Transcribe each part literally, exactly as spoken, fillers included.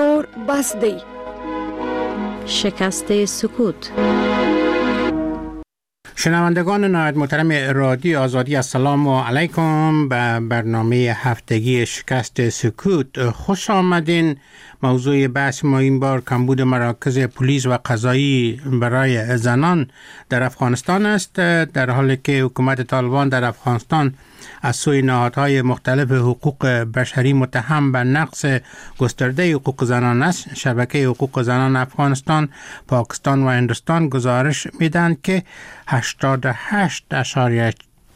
دور بس دی. شکست سکوت. شنوندگان نهایت محترم رادیو آزادی، السلام علیکم به برنامه هفتگی شکست سکوت. خوش آمدین. موضوع بحث ما این بار کمبود مراکز پلیس و قضایی برای زنان در افغانستان است، در حالی که حکومت طالبان در افغانستان از سوی نهادهای مختلف حقوق بشری متهم به نقض گسترده حقوق زنان است. شبکه حقوق زنان افغانستان، پاکستان و هندوستان گزارش میدن که هشتاد و هشت اشاریه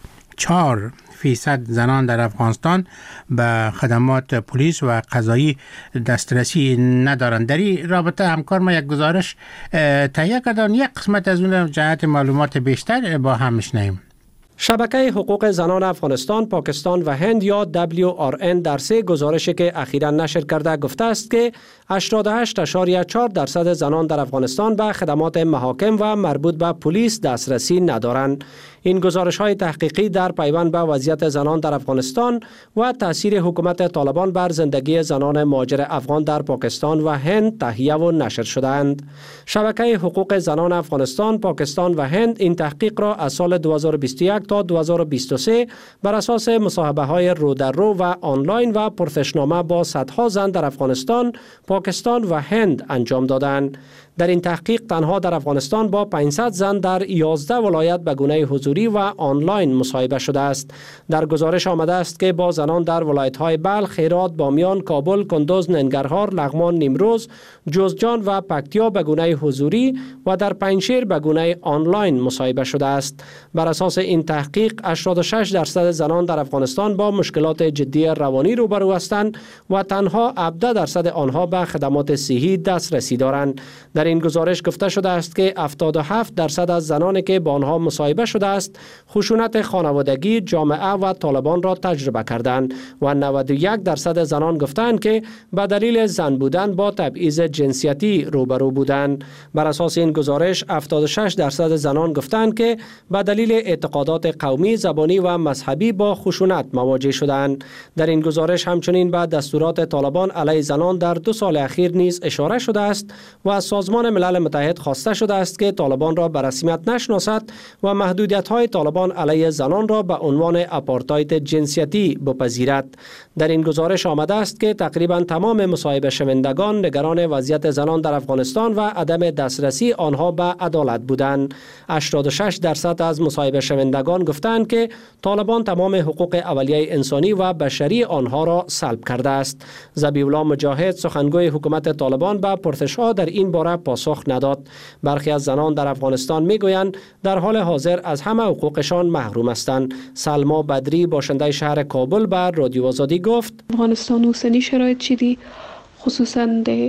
چهار فیصد زنان در افغانستان به خدمات پلیس و قضایی دسترسی ندارند. در این رابطه همکار ما یک گزارش تهیه کردن، یک قسمت از اون جهت معلومات بیشتر با هم میشنویم. شبکه حقوق زنان افغانستان، پاکستان و هند یا دبلیو آر ان در سه گزارشی که اخیراً نشر کرده گفته است که هشتاد و هشت اشاریه چهار درصد زنان در افغانستان به خدمات محاکم و مربوط به پلیس دسترسی ندارند. این گزارش های تحقیقی در پیوند به وضعیت زنان در افغانستان و تاثیر حکومت طالبان بر زندگی زنان مهاجر افغان در پاکستان و هند تهیه و نشر شدند. شبکه حقوق زنان افغانستان، پاکستان و هند این تحقیق را از سال دو هزار و بیست و یک تا دو هزار و بیست و سه بر اساس مصاحبه های رو در رو و آنلاین و پرسشنامه با صدها زن در افغانستان، پاکستان و هند انجام دادند. در این تحقیق تنها در افغانستان با پانصد زن در یازده ولایت به گونه حضوری و آنلاین مصاحبه شده است. در گزارش آمده است که با زنان در ولایت‌های بلخ، هرات، بامیان، کابل، کندوز، ننگرهار، لغمان، نیمروز، جوزجان و پکتیا به گونه حضوری و در پنجشیر به گونه آنلاین مصاحبه شده است. بر اساس این تحقیق هشتاد و شش درصد زنان در افغانستان با مشکلات جدی روانی روبرو هستند و تنها هفده درصد آنها به خدمات صحی دسترسی دارند. در این گزارش گفته شده است که هفتاد و هفت درصد از زنانی که با آنها مصاحبه شده است خشونت خانوادگی، جامعه و طالبان را تجربه کردند و نود و یک درصد زنان گفتند که به دلیل زن بودن با تبعیض جنسیتی روبرو بودند. بر اساس این گزارش هفتاد و شش درصد زنان گفتند که به دلیل اعتقادات قومی، زبانی و مذهبی با خشونت مواجه شدند. در این گزارش همچنین به دستورات طالبان علیه زنان در دو سال اخیر نیز اشاره شده است و از سازمان ملل متحد خواسته شده است که طالبان را به رسمیت نشناسد و محدودیت‌های طالبان علیه زنان را به عنوان آپارتاید جنسیتی بپذیرد. در این گزارش آمده است که تقریبا تمام مصاحبه شوندگان نگران وضعیت زنان در افغانستان و عدم دسترسی آنها به عدالت بودند. هشتاد و شش درصد از مصاحبه شوندگان گفتند که طالبان تمام حقوق اولیه انسانی و بشری آنها را سلب کرده است. ذبیح الله مجاهد، سخنگوی حکومت طالبان، به پرسش‌ها در این باره پاسخ نداد. برخی از زنان در افغانستان میگویند در حال حاضر از همه حقوقشان محروم هستند. سلما بدری، باشنده شهر کابل، بر رادیو آزادی گفت: افغانستان اوسنی شرایط چیدی، خصوصا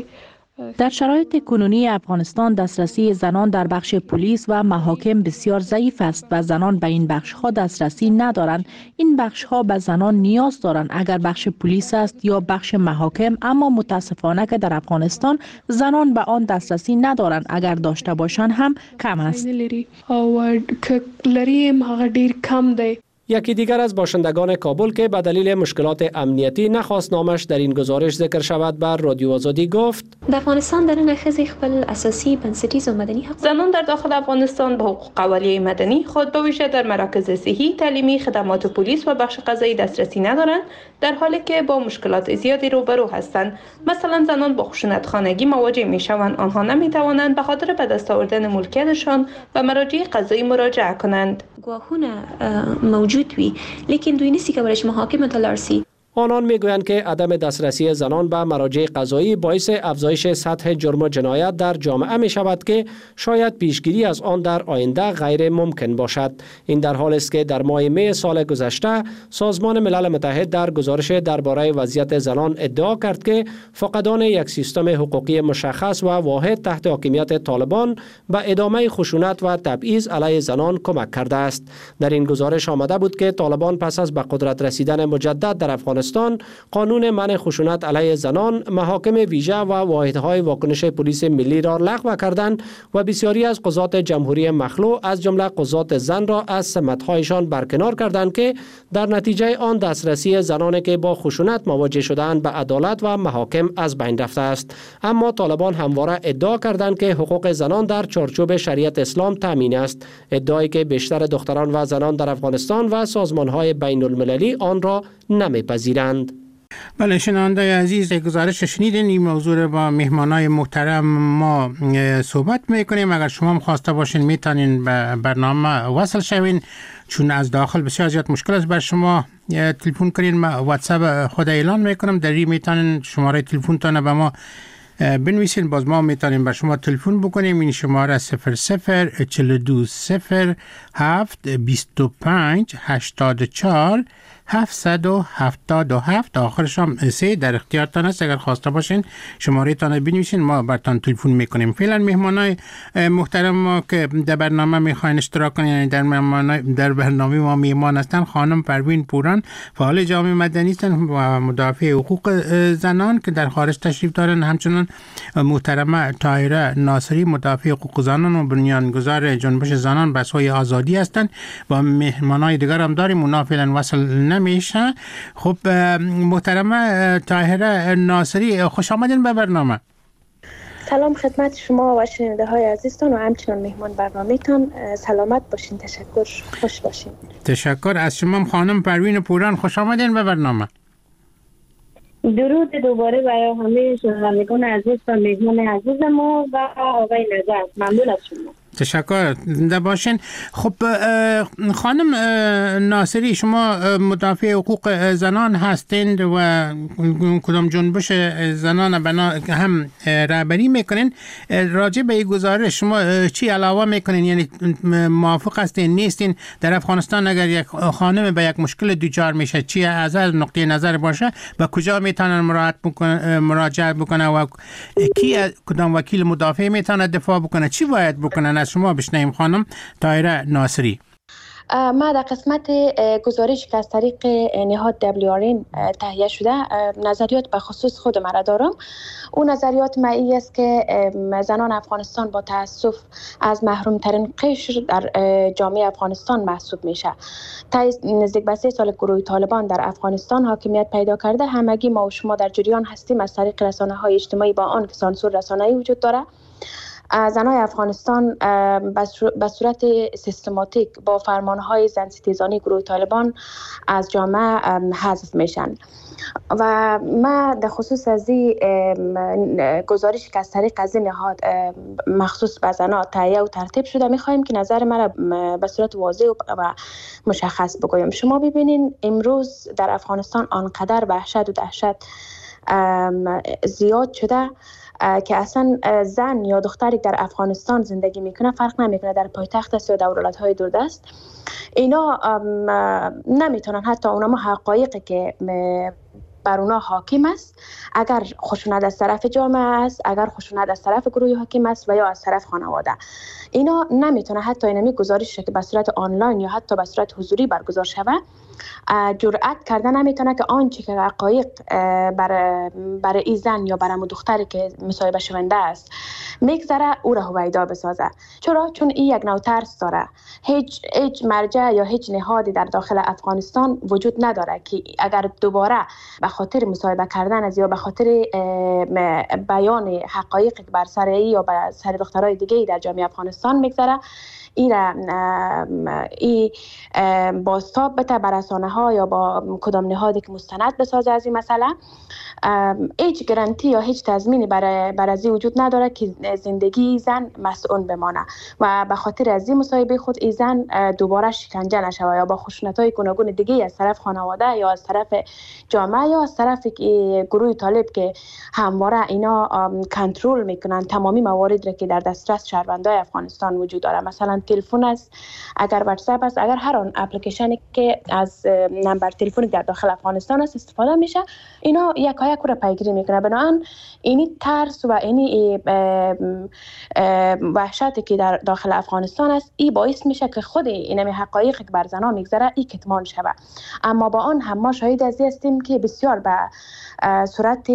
در شرایط کنونی افغانستان دسترسی زنان در بخش پلیس و محاکم بسیار ضعیف است و زنان به این بخش ها دسترسی ندارند. این بخش ها به زنان نیاز دارند، اگر بخش پلیس است یا بخش محاکم، اما متاسفانه که در افغانستان زنان به آن دسترسی ندارند، اگر داشته باشند هم کم است. یکی دیگر از باشندگان کابل که به دلیل مشکلات امنیتی نخواست نامش در این گزارش ذکر شود بر رادیو آزادی گفت: در افغانستان در نخزی خپل اساسی بنسټیز و مدنی حقوق زنان در داخل افغانستان به حقوق اولیه مدنی خود به ویژه در مراکز صحی، تعلیمی، خدمات پلیس و بخش قضایی دسترسی ندارند، در حالی که با مشکلات زیادی روبرو هستند. مثلا زنان با خشونت خانگی مواجه میشوند، آنها نمیتوانند به خاطر به دست آوردن ملکیتشان به مراجع قضایی مراجعه کنند. گواهونه موجود وی، لیکن دوی نیستی که برایش محاکم تلارسی. آنان میگویند که عدم دسترسی زنان به مراجع قضایی باعث افزایش سطح جرم و جنایت در جامعه می شود که شاید پیشگیری از آن در آینده غیر ممکن باشد. این در حالی است که در ماه می سال گذشته سازمان ملل متحد در گزارش درباره وضعیت زنان ادعا کرد که فقدان یک سیستم حقوقی مشخص و واحد تحت حاکمیت طالبان به ادامه خشونت و تبعیض علیه زنان کمک کرده است. در این گزارش آمده بود که طالبان پس از به قدرت رسیدن مجدد در افغانستان افغانستان قانون منع خشونت علیه زنان، محاکم ویژه و واحدهای واکنش پلیس ملی را لغو کردند و بسیاری از قضات جمهوری مخلوع از جمله قضات زن را از سمت‌هایشان برکنار کردند که در نتیجه آن دسترسی زنانی که با خشونت مواجه شدند به عدالت و محاکم از بین رفته است. اما طالبان همواره ادعا کردند که حقوق زنان در چارچوب شریعت اسلام تامین است، ادعایی که بیشتر دختران و زنان در افغانستان و سازمان‌های بین المللی آن را نمی‌پذیرند. بله شنونده عزیز، گزارش شنیدین. این موضوع را با مهمانای محترم ما صحبت میکنیم. اگر شما هم خواسته باشین میتونین به برنامه وصل شوین، چون از داخل بسیار زیاد مشکل است بر شما تلفن کنین. ما واتساپ خود اعلان میکنم، در این میتونین شماره تلفن تانه به ما بنویسین، باز ما میتونیم به شما تلفن بکنیم. این شماره صفر صفر چهل و دو صفر هفت بیست و پنج هشتاد و چهار هفتصد و هفتاد و هفت، آخرش هم سه در اختیارتان است. اگر خواسته باشین شماره تان بنویسین، ما برتان تلفن میکنیم. فعلا مهمانای محترم ما که در برنامه میخواین اشتراک کنین، یعنی در در برنامه ما میهمان هستن، خانم پروین پوران، فعال جامعه مدنی هستن و مدافع حقوق زنان که در خارج تشریف دارن. همچنین محترمه طاهره ناصری، مدافع حقوق زنان و بنیانگذار جنبش زنان به سوی آزادی هستند. و مهمانای دیگر هم داریم، اونا فعلا وصل نمیشه. خب محترمه طاهره ناصری، خوش آمدین به برنامه. سلام خدمت شما و شنونده های عزیزتان و همچنان مهمان برنامه‌تان. سلامت باشین، تشکر، خوش باشین. تشکر از شما خانم پروین پوران، خوش آمدین به برنامه. درود دوباره برای همه شنوندگان عزیز و مهمان عزیز ما و آقای نجات. ممنون از شما. تشکر ده باشین. خب خانم ناصری، شما مدافع حقوق زنان هستند و کدام جنبش زنان بنا هم رهبری میکنین. راجع به این گزارش شما چی علاوه میکنین؟ یعنی موافق هستین نیستین؟ در افغانستان اگر یک خانم به یک مشکل دوچار میشه، چی از از نقطه نظر باشه و کجا میتونن مراجعه بکنه و کی کدام وکیل مدافع میتونه دفاع بکنه؟ چی باید بکنن؟ از شما بشنویم خانم طاهره ناصری. ما در قسمت گزارش که از طریق نهاد دبلیو آر ان تهیه شده نظریات به خصوص خود مرا دارم. اون نظریات معی است که زنان افغانستان با تاسف از محروم ترین قشر در جامعه افغانستان محسوب میشه. تا نزدیک به سه سال گروه طالبان در افغانستان حاکمیت پیدا کرده، همگی ما و شما در جریان هستیم از طریق رسانه های اجتماعی با آن که سانسور رسانه‌ای وجود داره. زنای افغانستان به صورت سیستماتیک با فرمانهای زن ستیزانی گروه طالبان از جامعه حذف میشن و ما در خصوص از این گزارشی که از طریق از این نهاد مخصوص به زنها تهیه و ترتیب شده میخوایم که نظر مرا به صورت واضح و مشخص بگویم. شما ببینین امروز در افغانستان آنقدر وحشت و دهشت زیاد شده که اصلا زن یا دختری در افغانستان زندگی میکنه فرق نمیکنه در پایتخت است یا در ولایت‌های دوردست، اینا نمیتونن حتی اونم حقایقی که بر اونا حاکم است، اگر خشونت از طرف جامعه است، اگر خشونت از طرف گروه حاکم است و یا از طرف خانواده، اینا نمیتونه حتی اینمی گزارش که به صورت آنلاین یا حتی به صورت حضوری برگزار شود جرأت کرده نمیتونه که آنچه که حقایق برای برای این زن یا برای دختری که مصاحبه شونده است میگذره او را هویدا بسازه. چرا؟ چون این یک نوع ترس داره. هیچ هیچ مرجع یا هیچ نهادی در داخل افغانستان وجود نداره که اگر دوباره به خاطر مصاحبه کردن از یا به خاطر بیان حقایق بر سر ای یا بر سر دخترای دیگه در جامعه افغانستان میگذره، این ای بازتاب بده بر رسانه ها یا با کدام نهادی که مستند بسازه از این مسئله. هیچ گارانتی یا هیچ تضمینی برای بر از وجود نداره که زندگی زن مسئول بمانه و به خاطر از این مصاحبه خود این زن دوباره شکنجه نشوه یا با خشونت‌های گوناگون دیگه از طرف خانواده یا از طرف جامعه یا از طرف گروه طالب که همواره اینا کنترل میکنن تمامی موارد را که در دسترس شهروندان افغانستان وجود داره. مثلا تلفن است، اگر واتساپ است، اگر هر آن اپلیکیشنی که از نمبر تلفنی در داخل افغانستان است استفاده میشه، اینا یک حقایق را پیگیری میکنه. بنابراین اینی ترس و اینی وحشتی که در داخل افغانستان است، این باعث میشه که خود اینمی حقایقی که بر زنان میگذره این کتمان شود. اما با آن هم ما شاهد از هستیم که بسیار به صورت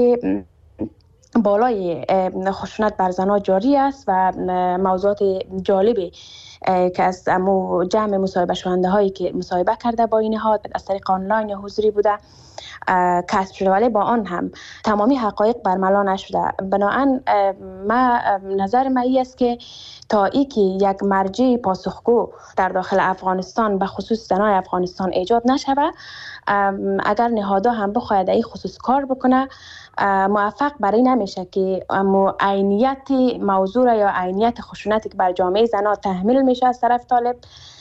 بالای خشونت بر زنان جاری است و موضوعات جالبی که از امو جمع مصاحبه شونده هایی که مصاحبه کرده با این نهاد از طریق آنلاین یا حضوری بوده کسب شده، ولی با آن هم تمامی حقایق برملا نشده. بنابراین ما نظر من این است که تا ای که یک مرجع پاسخگو در داخل افغانستان به خصوص زنان افغانستان ایجاد نشود، اگر نهادها هم بخواید این خصوص کار بکنه، موفق برای نمیشه که عینیت موضوع یا عینیت خشونتی که بر جامعه زنان تحمیل میشه از طرف طالب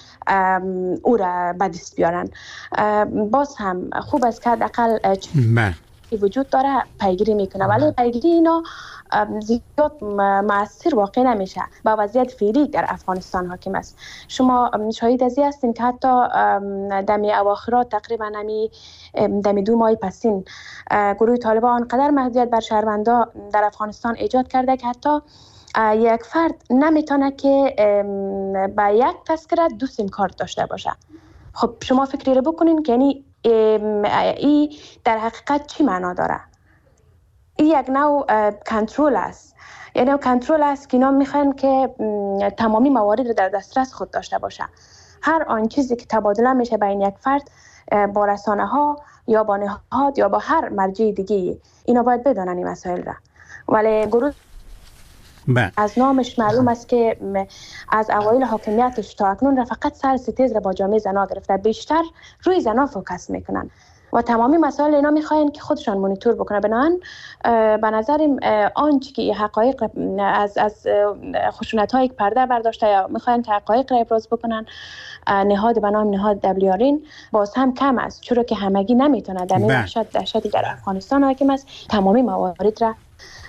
او را به دست بیارن. باز هم خوب است که حداقل وجود داره پیگیری میکنه، ولی پیگیری اینا زیاد مؤثر واقع نمیشه. با وضعیت فعلی در افغانستان حاکم است. شما شاهد از این هستین که حتی دمی اواخرات تقریبا نمی دمی دو ماه پسین گروه طالبان آنقدر محدودیت بر شهروندا در افغانستان ایجاد کرده که حتی یک فرد نمیتونه که با یک تذکره دو سیم کارت داشته باشه. خب شما فکری رو بکنین که یعنی این در حقیقت چی معنا داره؟ این یک نوع کنترل است، یعنی کنترل است که اینا میخوان که تمامی موارد رو در دسترس خود داشته باشه. هر آن چیزی که تبادله میشه بین یک فرد با رسانه ها یا با نهاد یا با هر مرجع دیگه، اینا باید بدونن این مسائل را. ولی گروه با. از نامش معلوم است که از اوایل حاکمیتش تا اکنون را فقط سر ستیز را با جامعه زنا گرفته، بیشتر روی زنا فوکس میکنن و تمامی مسائل اینا میخواین که خودشان مونیتور بکنه. بنابراین به نظرم آنچه که حقایق از از خشونت های پرده برداشته یا میخواین که حقایق را ابراز بکنن، نهاد به نام نهاد دبلیو آر این باز هم کم است، چرا که همگی نمیتونه در این دهشت دهشتی در افغانستان حاکم است تمامی موارد را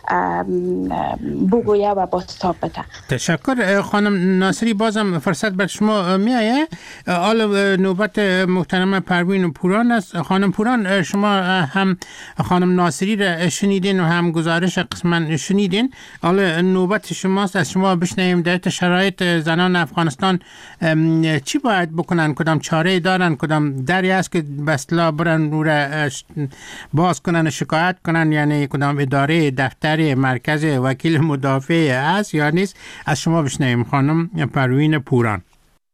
بگویه و بازتاب بده. تشکر خانم ناصری. بازم فرصت بر شما می آید. حالا نوبت محترم پروین پوران است. خانم پوران، شما هم خانم ناصری را شنیدین و هم گزارش قسماً شنیدین. حالا نوبت شماست، از شما بشنویم در شرایط زنان افغانستان چی باید بکنن، کدام چاره دارن، کدام دری است که به اصطلاح برن رو را باز کنن شکایت کنن، یعنی کدام اداره دفتر مرکز وکیل مدافع است یا نیست؟ از شما بشنویم خانم پروین پوران.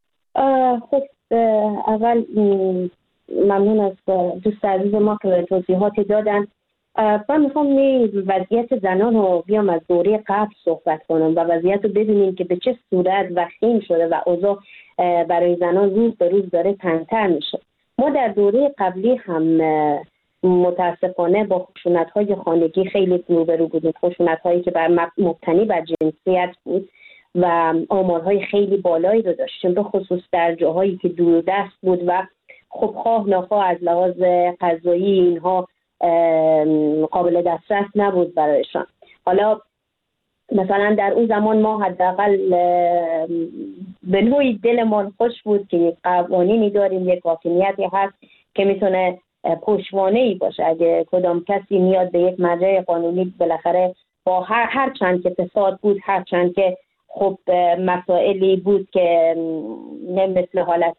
خب اول ممنون از دوست عزیز ما که توضیحات دادن. من میخوام وضعیت زنان رو بیام از دوره قبل صحبت کنم و وضعیت رو ببینیم که به چه صورت وخیم شده و اوضاع برای زنان روز به روز داره تنگ‌تر میشه. ما در دوره قبلی هم متاسفانه با خشونت‌های خانگی خیلی روبرو بودیم، خشونت‌هایی که بر مبتنی بر جنسیت بود و آمارهای خیلی بالایی رو داشتیم، به خصوص در جاهایی که دوردست بود و خب خواه ناخواه از لحاظ قضایی اینها قابل دسترس نبود برایشان. حالا مثلا در اون زمان ما حداقل به نوعی دلمان خوش بود که یک قوانینی داریم، یک حاکمیتی هست که میتونه پشتوانه‌ای باشه. اگه کدام کسی میاد به یک مرجع قانونی، بالاخره با هر هر چند که فساد بود، هر چند که خب مسائلی بود که نه مثل حالت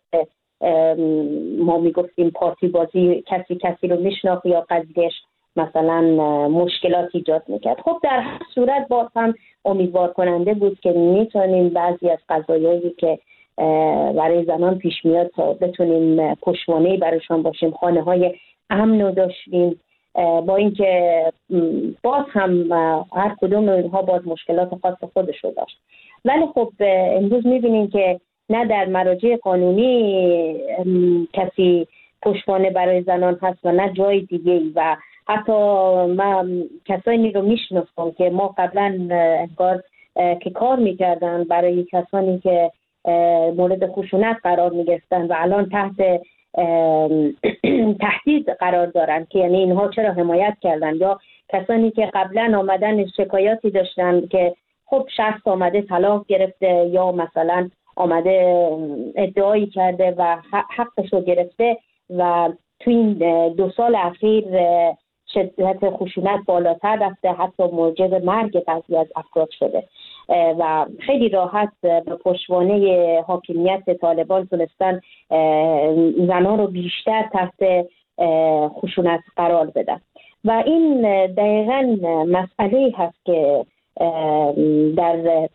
ما میگفتیم پارتی بازی، کسی کسی رو میشناخت یا قضیهش مثلا مشکلات ایجاد میکرد. خب در هر صورت باز هم امیدوار کننده بود که میتونیم بعضی از قضایایی که برای زنان پیش میاد تا بتونیم پشتوانه‌ای برایشان باشیم. خانه های امن رو داشتیم، با اینکه باز هم هر کدوم اونها باز مشکلات خاص خودش رو داشت. ولی خب امروز میبینیم که نه در مراجع قانونی کسی پشتوانه برای زنان هست و نه جای دیگه. و حتی من کسانی رو میشناسم که ما قبلا انگار که کار میکردن برای کسانی که مورد خشونت قرار میگرفتن و الان تحت تهدید قرار دارن که یعنی اینها چرا حمایت کردن، یا کسانی که قبلا آمدن شکایاتی داشتن که خب شخص آمده طلاق گرفته یا مثلا آمده ادعایی کرده و حقش رو گرفته و تو این دو سال اخیر شدت خشونت بالاتر رفته، حتی موجب مرگ بعضی از افراد شده و خیلی راحت به پشتوانه حاکمیت طالبان تونستن زنان رو بیشتر تحت خشونت قرار بدن و این دقیقاً مسئله هست که در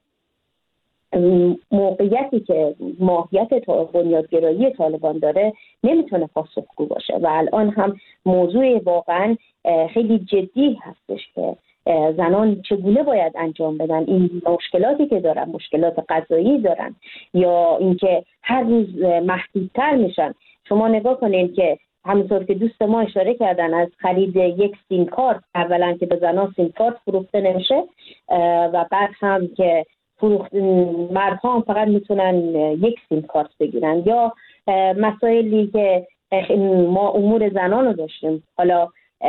موقعیتی که ماهیت بنیادگرایی طالبان داره نمیتونه پاسخگو باشه و الان هم موضوع واقعا خیلی جدی هستش که زنان چگونه باید انجام بدن این مشکلاتی که دارن، مشکلات غذایی دارن یا اینکه هر روز محدودتر میشن. شما نگاه کنین که همونطور که دوست ما اشاره کردن از خرید یک سیم کارت، اولا که به زنان سیم کارت فروخته نمیشه و بعد هم که فروخت مردها هم فقط میتونن یک سیم کارت بگیرن یا مسائلی که ما امور زنان رو داشتیم. حالا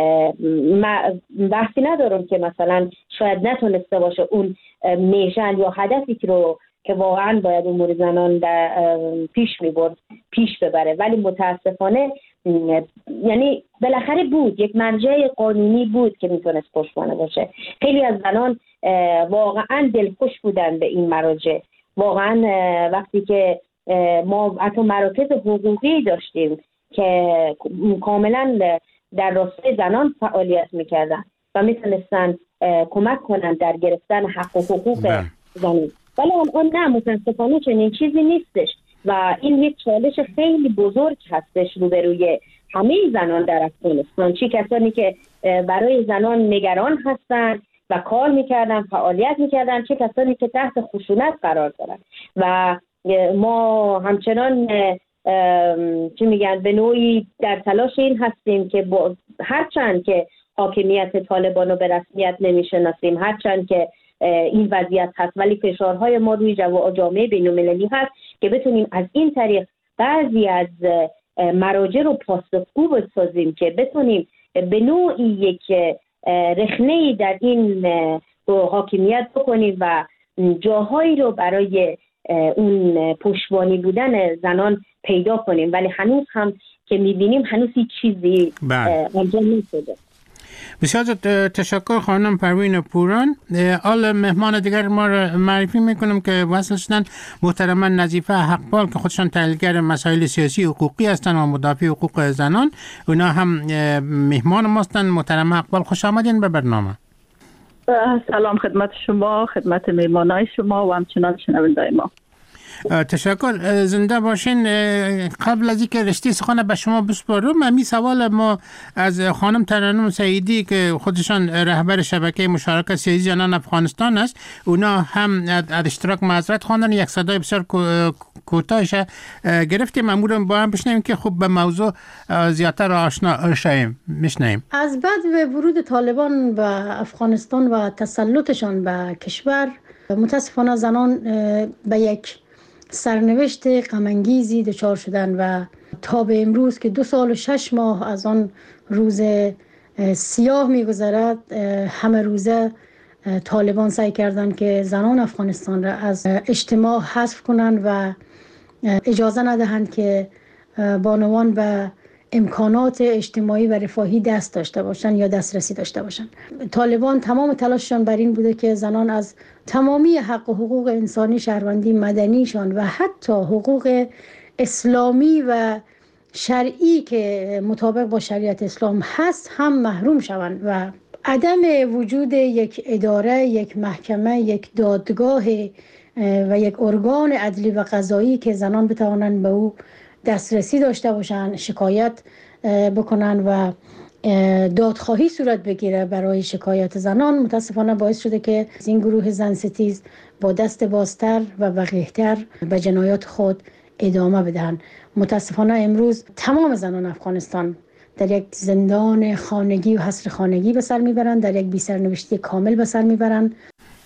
بحثی ندارم که مثلا شاید نتونسته باشه اون میشن یا هدفی که رو که واقعا باید امور زنان در پیش میبرد پیش ببره، ولی متاسفانه یعنی بالاخره بود یک مرجع قانونی بود که میتونست پشتوانه باشه. خیلی از زنان واقعا دلخوش بودن به این مراجع. واقعا وقتی که ما حتی مراکز حقوقی داشتیم که کاملا در راستای زنان فعالیت میکردن و میتونستن کمک کنن در گرفتن حق و حقوق زنان، ولی الان نه، متاسفانه چنین چیزی نیستش و این یک چالش خیلی بزرگ هستش روبروی همه زنان در افغانستان، چه کسانی که برای زنان نگران هستن و کار میکردن، فعالیت میکردن، چه کسانی که تحت خشونت قرار دارن. و ما همچنان چی میگن به نوعی در تلاش این هستیم که هرچند که حاکمیت طالبان رو به رسمیت نمیشناسیم، هرچند که این وضعیت هست، ولی فشارهای ما روی جامعه بین‌المللی هست که بتونیم از این طریق بعضی از مراجع رو پاسخگو بسازیم که بتونیم به نوعی یک رخنه‌ای در این حاکمیت بکنیم و جاهایی رو برای اون پشتوانی بودن زنان پیدا کنیم. ولی هنوز هم که می‌بینیم هنوز هیچ چیزی انجام نشده. بسیار تشکر خانم پروین پوران. آل مهمان دیگر ما را معرفی میکنم که وصل شدن محترما نظیفه حقپال که خودشان تحلیلگر مسائل سیاسی حقوقی هستند و مدافع حقوق زنان. اونا هم مهمان ما هستند. محترما حقپال خوش آمدین به برنامه. سلام خدمت شما، خدمت مهمانای شما و همچنان شنوندای ما. تشکر، زنده باشین. قبل از اینکه رشته سخن به شما بسپارم، همین سوال ما از خانم ترنم سعیدی که خودشان رهبر شبکه مشارکت سیاسی زنان افغانستان است، اونا هم از اشتراک معذرت خواندن، یک صدای بسیار کوتاهش گرفتیم. امورم با هم بشنویم که خوب به موضوع زیادتر آشنا شویم. میشنویم. از بعد به ورود طالبان به افغانستان و تسلطشان به کشور، متاسفانه زنان به یک سرنوشت غم‌انگیزی دچار شدن و تا به امروز که دو سال و شش ماه از آن روز سیاه می‌گذرد، همه روزه طالبان سعی کردند که زنان افغانستان را از اجتماع حذف کنند و اجازه ندهند که بانوان به امکانات اجتماعی و رفاهی دست داشته باشند یا دسترسی داشته باشند. طالبان تمام تلاششان بر این بوده که زنان از تمامی حق و حقوق انسانی، شهروندی، مدنیشان و حتی حقوق اسلامی و شرعی که مطابق با شریعت اسلام هست هم محروم شوند و عدم وجود یک اداره، یک محکمه، یک دادگاه و یک ارگان عدلی و قضایی که زنان بتوانند به او دسترسی داشته باشند، شکایت بکنن و دادخواهی صورت بگیره برای شکایت زنان، متاسفانه باعث شده که این گروه زن ستیز با دست بازتر و وقیحتر به جنایات خود ادامه بدهند. متاسفانه امروز تمام زنان افغانستان در یک زندان خانگی و حصر خانگی به سر میبرند، در یک بی‌سرنوشتی کامل به سر میبرند.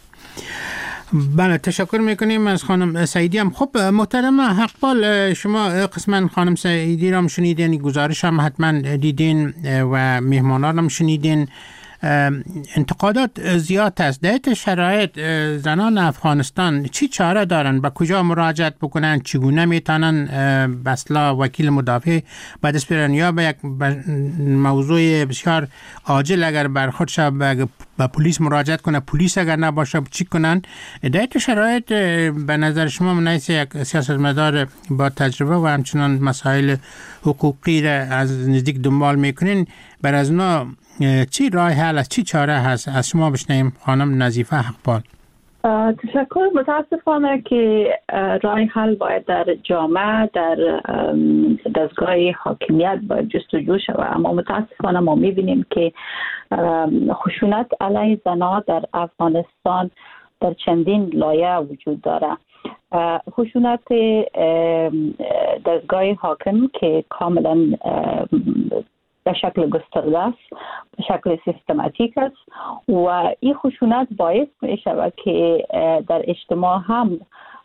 بله، تشکر میکنیم از خانم سعیدی هم. خب محترم حقپال، شما قسما خانم سعیدی را هم شنیدین، گزارش هم حتما دیدین و مهمانان هم شنیدین. انتقادات زیاد است. در شرایط زنان افغانستان چی چاره دارن؟ به کجا مراجعت بکنن؟ چگونه میتونن به اصطلاح وکیل مدافع به دست بیارن یا به یک موضوع بسیار عاجل اگر برخورد شد به پلیس مراجعت کنه، پلیس اگر نباشه چی کنن؟ در شرایط به نظر شما منیس یک سیاستمدار با تجربه و همچنان مسائل حقوقی را از نزدیک دنبال میکنین، بر از اونا چی راه حل است، چی چاره هست؟ از شما بشنیم خانم نظیفه حقپال. تشکر. متاسفانه که راه حل باید در جامعه، در دستگاه حاکمیت باید جستجو شود، اما متاسفانه ما میبینیم که خشونت علیه زنان در افغانستان در چندین لایه وجود داره. خشونت دستگاه حاکم که کاملا به شکل گسترده است، به شکل سیستماتیک است و این خشونت باعث می شود که در اجتماع هم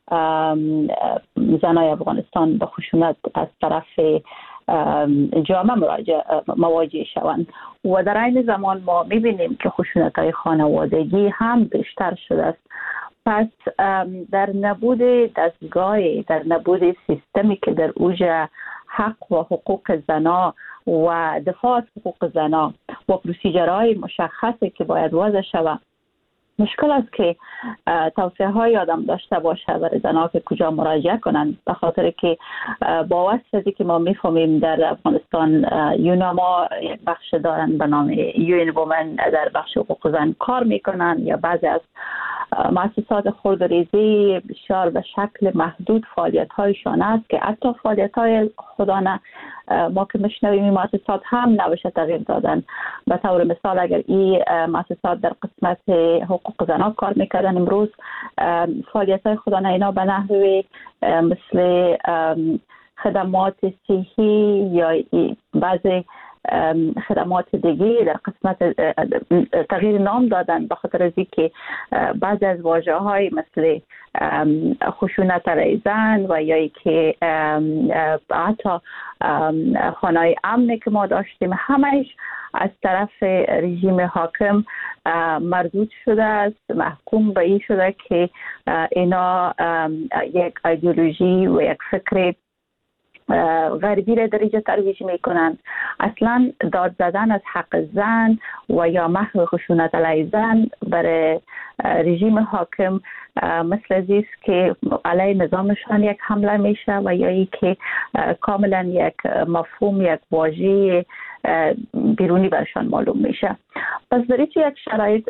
زنای افغانستان به خشونت از طرف جامعه مواجه شوند و در این زمان ما میبینیم که خشونت های خانوادگی هم بیشتر شده است. پس در نبود دستگاه، در نبود سیستمی که در اوج حق و حقوق زنا و دفاع از حقوق زنا و پروسیجرهای مشخصی که باید وضع شود، مشکل است که توصیه های آدم داشته باشه برای زنها که کجا مراجعه کنند، به خاطر که با واسطه که ما میفهمیم در افغانستان یوناما یک بخش دارن به نام یون وومن در بخش حقوق زن کار میکنن، یا بعضی از مؤسسات خودریزی بسیار به شکل محدود فعالیت هایشان است که حتی فعالیت های خودانه ما که میشنویم این مؤسسات هم نباشه تغییر دادن. به طور مثال اگر این مؤسسات در قسمت حقوق زنان کار میکردن، امروز فعالیت های خودانه اینا به نحوی مثل خدمات صحی یا بعضی خدمات دیگه در قسمت تغییر نام دادن، به خاطر از اینکه بعضی از واژه های مثل خشونت علیه زن و یا که حتی خانه امنی که ما داشتیم همهش از طرف رژیم حاکم مردود شده است، محکوم به این شده که اینا یک ایدئولوژی و یک فکر غربی را درجه ترویج میکنند. اصلا داد زدن از حق زن و یا محو خشونت علیه زن برای رژیم حاکم مثل ازیست که علیه نظامشان یک حمله میشه و یا ای که کاملا یک مفهوم، یک واژه بیرونی برشان معلوم میشه. پس در این یک شرایط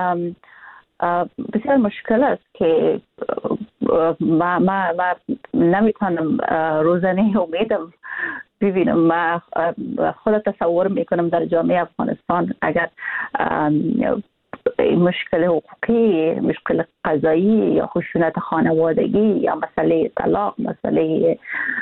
بسیار مشکل است که ما, ما, ما نمیتونم روزانه امیدم ببینم. ما خود تصور میکنم در جامعه افغانستان اگر مشکل حقوقی، مشکل قضایی یا خشونت خانوادگی یا مسئله طلاق، مسئله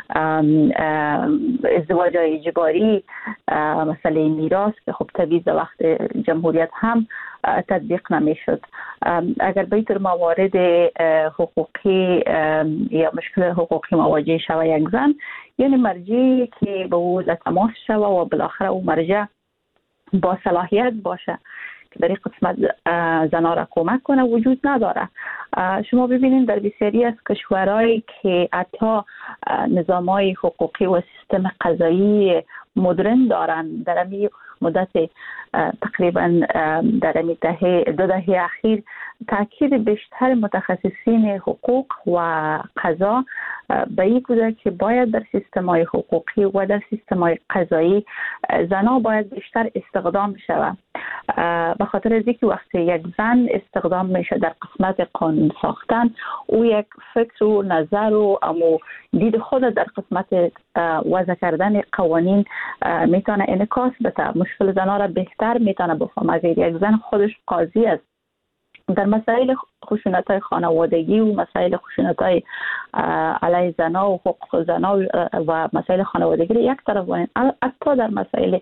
ازدواج اجباری، مسئله میراث که خب طبیعی در وقت جمهوریت هم تطبیق نمیشد، اگر بیتر موارد حقوقی یا مشکل حقوقی مواجه شود یک زن، یعنی مرجعی که به او تماس شود و بالاخره او مرجع با صلاحیت باشه که در این قسمت زنها را کمک کنه وجود نداره. شما ببینید در بسیاری از کشورهایی که حتی نظام‌های حقوقی و سیستم قضایی مدرن دارن، در این مدت تقریبا در این دهه دو دهه اخیر تاکید بیشتر متخصصین حقوق و قضا به این بوده که باید در سیستم‌های حقوقی و در سیستم‌های قضایی زنها باید بیشتر استخدام شود، به خاطر از اینکه وقتی یک زن استخدام میشه در قسمت قانون ساختن، او یک فکر و نظر و امو دید خود در قسمت وضع کردن قوانین میتونه انعکاس بده، مشکل زنها را بهتر میتونه بفهمه. اگر یک زن خودش قاضی است در مسائل خشونت‌های خانوادگی و مسائل خشونت‌های علیه زنها و حقوق زنها و مسائل خانوادگی را یک طرف بانید، حتی در مسائل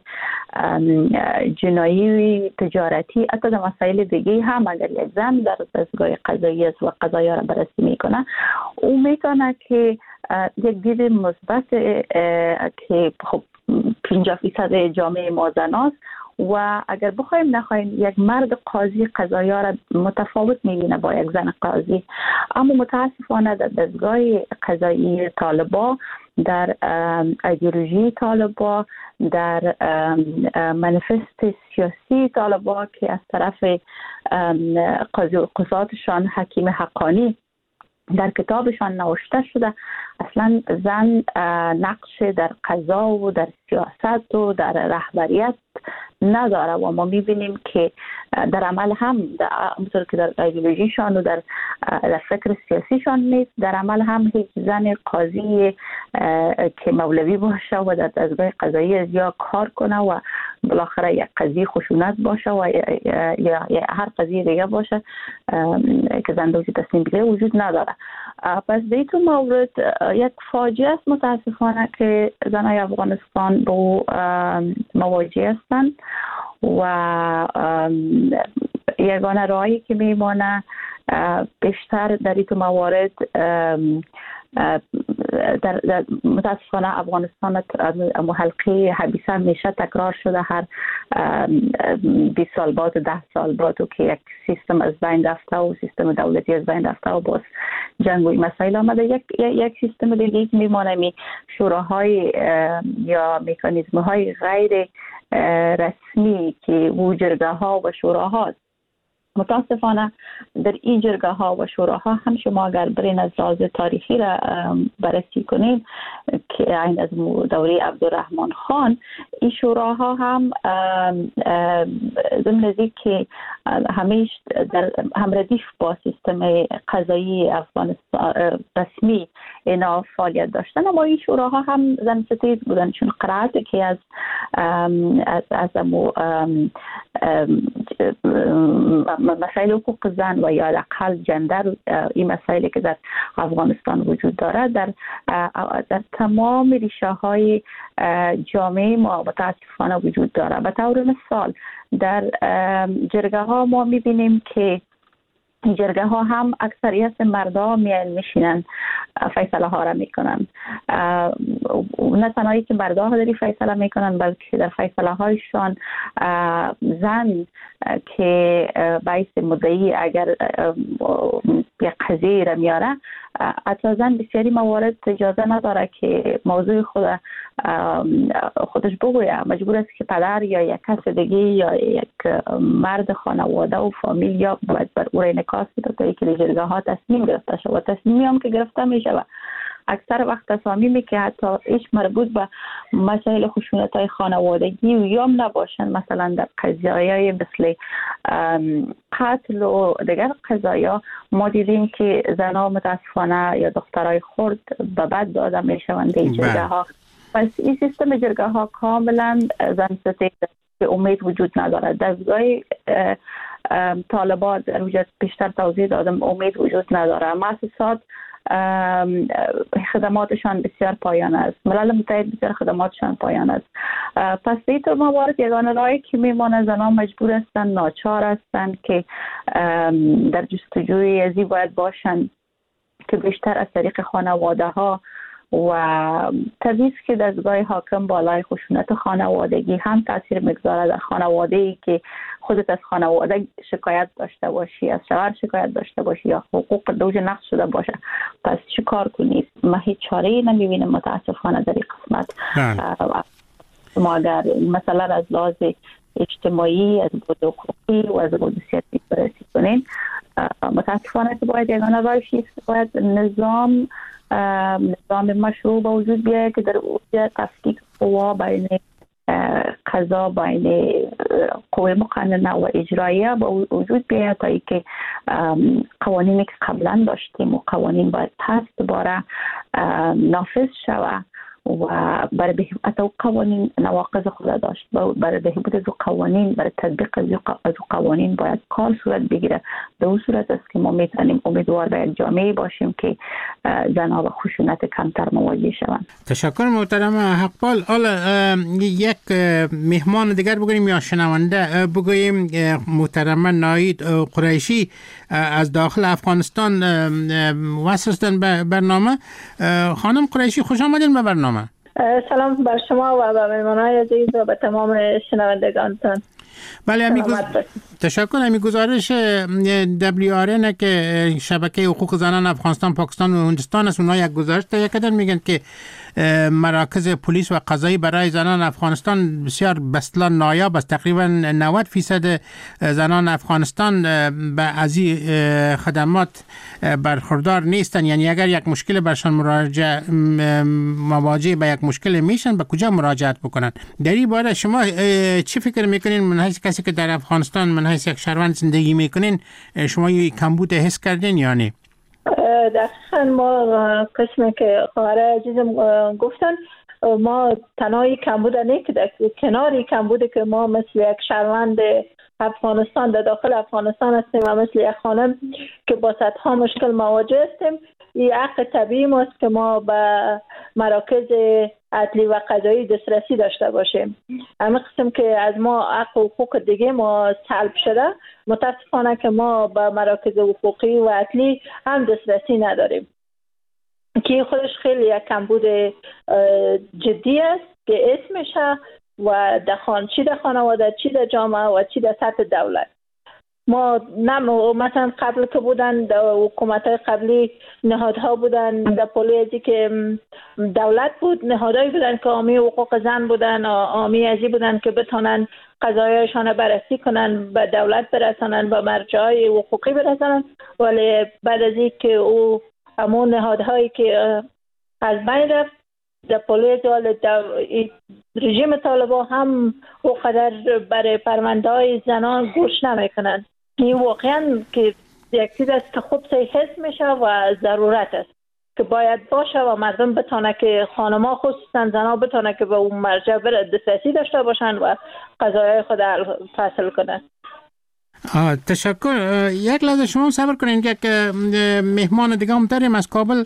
جنایی و تجارتی، حتی در مسائل دیگه هم اگر یک زن در دستگاه قضایی است و قضایا را بررسی میکنه، او میتونه که یک دید مثبت که خب پنجاه فیصد جامعه ما زناست، و اگر بخوایم نخوایم یک مرد قاضی قضایا را متفاوت میبینه با یک زن قاضی. اما متاسفانه در دستگاه قضایی طالبا، در ایدئولوژی طالبا، در منیفست سیاسی طالبا که از طرف قاضی و قضاتشان حکیم حقانی در کتابشان نوشته شده، اصلا زن نقش در قضا و در سیاست و در رهبریت نداره و ما میبینیم که در عمل هم همونطور که در ایدئولوژیشان و در در فکر سیاسیشان نیست، در عمل هم هیچ زن قاضی که مولوی باشه و در دستگاه قضایی از یا کار کنه و بالاخره یک قضیه خشونت باشه و یا هر قضیه دیگه باشه که زن دوجی تصمیم بگیره وجود نداره. پس در این مورد یک فاجعه است متاسفانه که زنای افغانستان با مواجه هستند و یگانه راهی که میمانه بیشتر در این موارد در, در متاسفانه افغانستان حلقه حبیسه میشه تکرار شده، هر بیست سال بعد و ده سال بعد و که یک سیستم از بین رفته و سیستم دولتی از بین رفته و باز جنگ و مسائل آمده. یک یک سیستم دیگه که میمانه می شوراهای یا مکانیزم های غیر رسمی که و جرگه ها و شوراها. متاسفانه در این جرگه ها و شوراها هم شما اگر برین از راز تاریخی را بررسی کنید که این از دوره عبدالرحمن خان، این شوراها هم ضمن از که همیشه در هم ردیف با سیستم قضایی افغانستان رسمی اینا فعالیت داشتن، اما این شوراها هم زن ستیز بودن، چون قرائت که از از از مسائل حقوق زن و یا اقل جندر این مسائلی که در افغانستان وجود داره در در تمام ریشه های جامعه ما متاسفانه وجود داره. به طور مثال در جرگه ها ما میبینیم که جرگه ها هم اکثریت مردا میان میشینن فیصله ها را میکنن، نه تنهایی که مردا ها داری فیصله میکنن بلکه در فیصله هایشان زن که باعث مدعی اگر یک قضیه را میاره، حتی زن بسیاری موارد اجازه نداره که موضوع خود خودش بگویه، مجبور است که پدر یا یک کس دیگه یا یک مرد خانواده و فامیل یا باید بر او را انعکاس بده تا اینکه جرگه ها تصمیم گرفته شود. تصمیمی هم که گرفته میشه و اکثر وقت تصامیمی که حتی هیچ مربوط به مسائل خشونت های خانوادگی و یا نباشن، مثلا در قضایای مثل قتل و دیگر قضایا ما دیدیم که زنها متاسفانه یا دخترای خرد به بد داده میشوند در جرگه ها. پس این سیستم جرگه ها کاملا زن ستیز که امید وجود نداره. دستگاه طالبان در وجود بیشتر توضیح دادم امید وجود نداره. مؤسسات خدماتشان بسیار پایان است، ملل متحد بسیار خدماتشان پایان است. پس این طور موارد یگانه راهی که میمانه زنان مجبور هستند، ناچار هستند که در جستجوی ازی باید باشند که بیشتر از طریق خانواده ها و طبیعی که دستگاه حاکم بالای خشونت خانوادگی هم تاثیر میگذاره در خانواده‌ای که خودت از خانواده شکایت داشته باشی، از شوهر شکایت داشته باشی یا حقوق دوج نقض شده باشه، پس چی کار کنی؟ ما هیچ چاره‌ای نمیبینیم متاسفانه در این قسمت. ما اگر مثلا از لحاظ اجتماعی، از بود حقوقی و از بود سیاسی بررسی کنیم، متاسفانه که باید یگانه راهش باید نظام نظام مشروع به وجود بیاید که در اوج تفکیک قوا بین قضا، بین قوه مقننه و اجراییه به وجود بیاید تا اینکه قوانینی که قبلا داشتیم و قوانین باید پس دوباره نافذ شود و برای بهبود او قوانین نواقض خود داشت، برای بهبود از قوانین، برای تطبیق از قوانین باید کار صورت بگیره. به اون صورت است که ما میتونیم امیدوار به یک جامعه باشیم که زنها و خشونت کمتر مواجه شوند. تشکر محترم حقپال. حالا یک مهمان دیگر بگوییم یا شنونده بگوییم. محترم ناهید قریشی از داخل افغانستان وصل هستند به برنامه. خانم قریشی خوش آمدین به برنامه. سلام بر شما و به مهمانان عزیز و به تمام شنوندگانتان. بله امی گز... تشکر. امی گزارش دبلیو آر ان که شبکه حقوق زنان افغانستان، پاکستان و هندوستان است، اونها یک گزارش تهیه کردن، میگن که مراکز پلیس و قضایی برای زنان افغانستان بسیار بسلا نایاب است. تقریبا نود فیصد زنان افغانستان به از این خدمات برخوردار نیستن. یعنی اگر یک مشکل برشان مراجعه مواجه به یک مشکل میشن، به کجا مراجعت بکنن؟ در این باره شما چی فکر میکنین؟ من حیث کسی که در افغانستان من حیث یک شهروند زندگی میکنین، شما این کمبود حس کردین یا نه؟ دقیقا ما قسمی که خواهر عزیزم گفتن، ما تنهایی کمبود نه که در کناری کمبود که ما مثل یک شهروند افغانستان در داخل افغانستان هستیم و مثل یک خانم که با صدها مشکل مواجه هستیم، این حق طبیعی ماست که ما به مراکز عدلی و قضایی دسترسی داشته باشیم. اما قسم که از ما حق و حقوق دیگه ما سلب شده، متاسفانه که ما به مراکز حقوقی و عدلی هم دسترسی نداریم، که خودش خیلی یک کمبود جدی است که اسمشه و دخان چی در خانواده، چی در جامعه و چی در سطح دولت. ما نم مثلا قبل که بودن در حکومت قبلی نهادها بودن در پلیسی که دولت بود، نهادهایی بودن که حامی حقوق زن بودن، حامی ازی بودن که بتونن قضایایشان بررسی کنن، به دولت برسانن، به مرجعهای حقوقی برسانن. ولی بعد از این که او همون نهادهایی که از بین رفت، در پلیس و رژیم طالبان هم اونقدر برای پرونده های زنان گوش نمیکنن. این واقعا که یک چیز است که خوب سی حس میشه و ضرورت است که باید باشه و مردم بتونه که خانما خصوصا زنها بتونه که به اون مرجع دسترسی داشته باشن و قضایای خود فصل کنن. آه تشکر. یک لحظه شما صبر کنین که مهمان دیگه هم داریم از کابل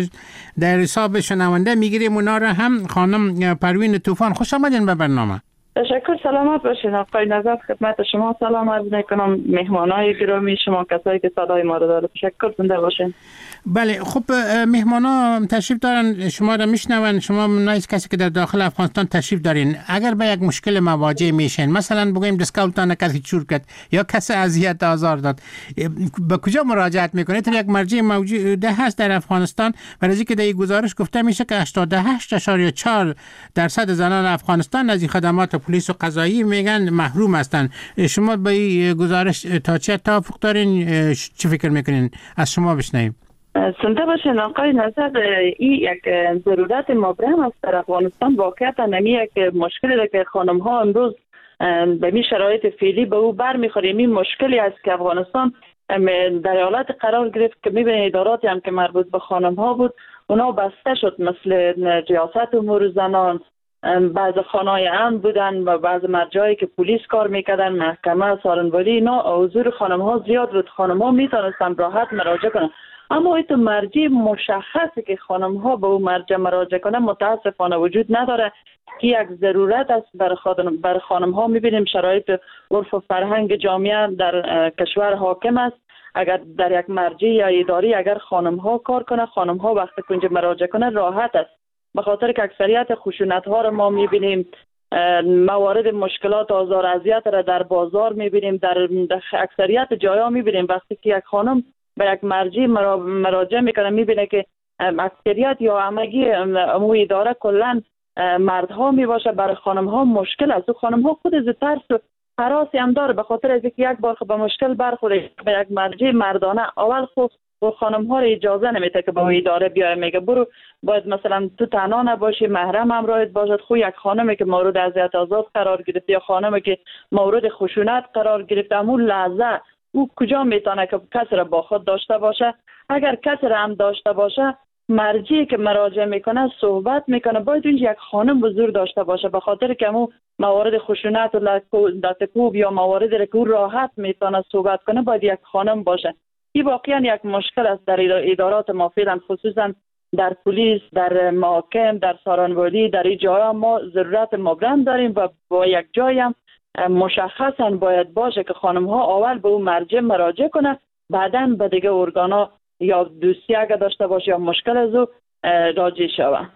در حساب شنونده میگیریم اونا را هم. خانم پروین طوفان، خوش آمدین به برنامه. تشکر. سلامت باشین آقای نظر، خدمت شما سلام عرض میکنم، مهمانای گرامی شما، کسایی که صدای ما رو داره. تشکر، زنده باشین. بله خب مهمانا تشریف دارن، شما را میشنون. شما نایز کسی که در داخل افغانستان تشریف دارین، اگر به یک مشکل مواجه میشین، مثلا بگویم دیسکاونتان کسی چور کرد یا کسی اذیت آزار داد، به کجا مراجعت میکنید؟ یک مرجع موجود هست در افغانستان، برای اینکه در این گزارش گفته میشه که هشتاد و هشت اشاریه چهار درصد زنان افغانستان از این خدمات پلیس و قضایی میگن محروم هستند. شما به این گزارش تا چه توافق دارین؟ چی فکر میکنین؟ از شما بشنویم. زنده باشین آقای نظر. این یک ضرورت مبرم است در افغانستان. واقعا نمی یک مشکلی که خانم ها امروز به می شرایط فعلی به او بر میخوریم. این مشکلی است که افغانستان در حالت قرار گرفت که میبینید اداراتی هم که مربوط به خانم ها بود اونا بسته شد، مثل ریاست امور زنان، بعض خانه‌های امن بودن و بعض مرجعی که پلیس کار میکردن، محکمه، سارنواری، اینا حضور خانم ها زیاد بود. خانم ها میتونستن راحت مراجعه کنن، اما این مرجع مشخصی که خانم ها به اون مرجع مراجعه کنن متاسفانه وجود نداره، که یک ضرورت است بر خانم بر خانم ها. میبینیم شرایط عرف و فرهنگ جامعه در کشور حاکم است. اگر در یک مرجع یا اداری اگر خانم ها کار کنه، خانم ها وقتی که اونجا مراجعه کنه راحت است، به خاطر که اکثریت خشونت ها رو ما میبینیم، موارد مشکلات آزار اذیت را در بازار میبینیم، در اکثریت جایا میبینیم. وقتی که یک خانم به یک مرجع مراجعه میکنه میبینه که اکثریت یا همگی امو اداره کلا مردها میباشه، برای خانم ها مشکل است. و خانم ها خود از ترس و هراسی هم داره، به خاطر از اینکه یک بار به مشکل برخوره به یک مرجع مردانه، اول خود و خانم ها رو اجازه نمیده که به اون اداره بیاره، میگه برو باید مثلا تو تنها نباشی، محرم همراهت باشد. خو یک خانمی که مورد اذیت آزاد قرار گرفت یا خانمی که مورد خشونت قرار گرفت، همون لحظه او کجا میتونه که کسی را با خود داشته باشه؟ اگر کسی را هم داشته باشه، مرجعی که مراجعه میکنه صحبت میکنه، باید اونجا یک خانم حضور داشته باشه، به خاطر که مو موارد خشونت و لطکوب یا مواردی را که او راحت میتونه صحبت کنه باید یک خانم باشه. این واقعا یک مشکل است در ادارات ما فعلا، خصوصا در پلیس، در محاکم، در سارنواری، در این جاها ما ضرورت مبرم داریم و با یک جایی هم مشخصا باید باشه که خانم ها اول به اون مرجع مراجعه کنه، بعداً به دیگه ارگانا یا دوستی اگه داشته باشه یا مشکل از او راجع شوه.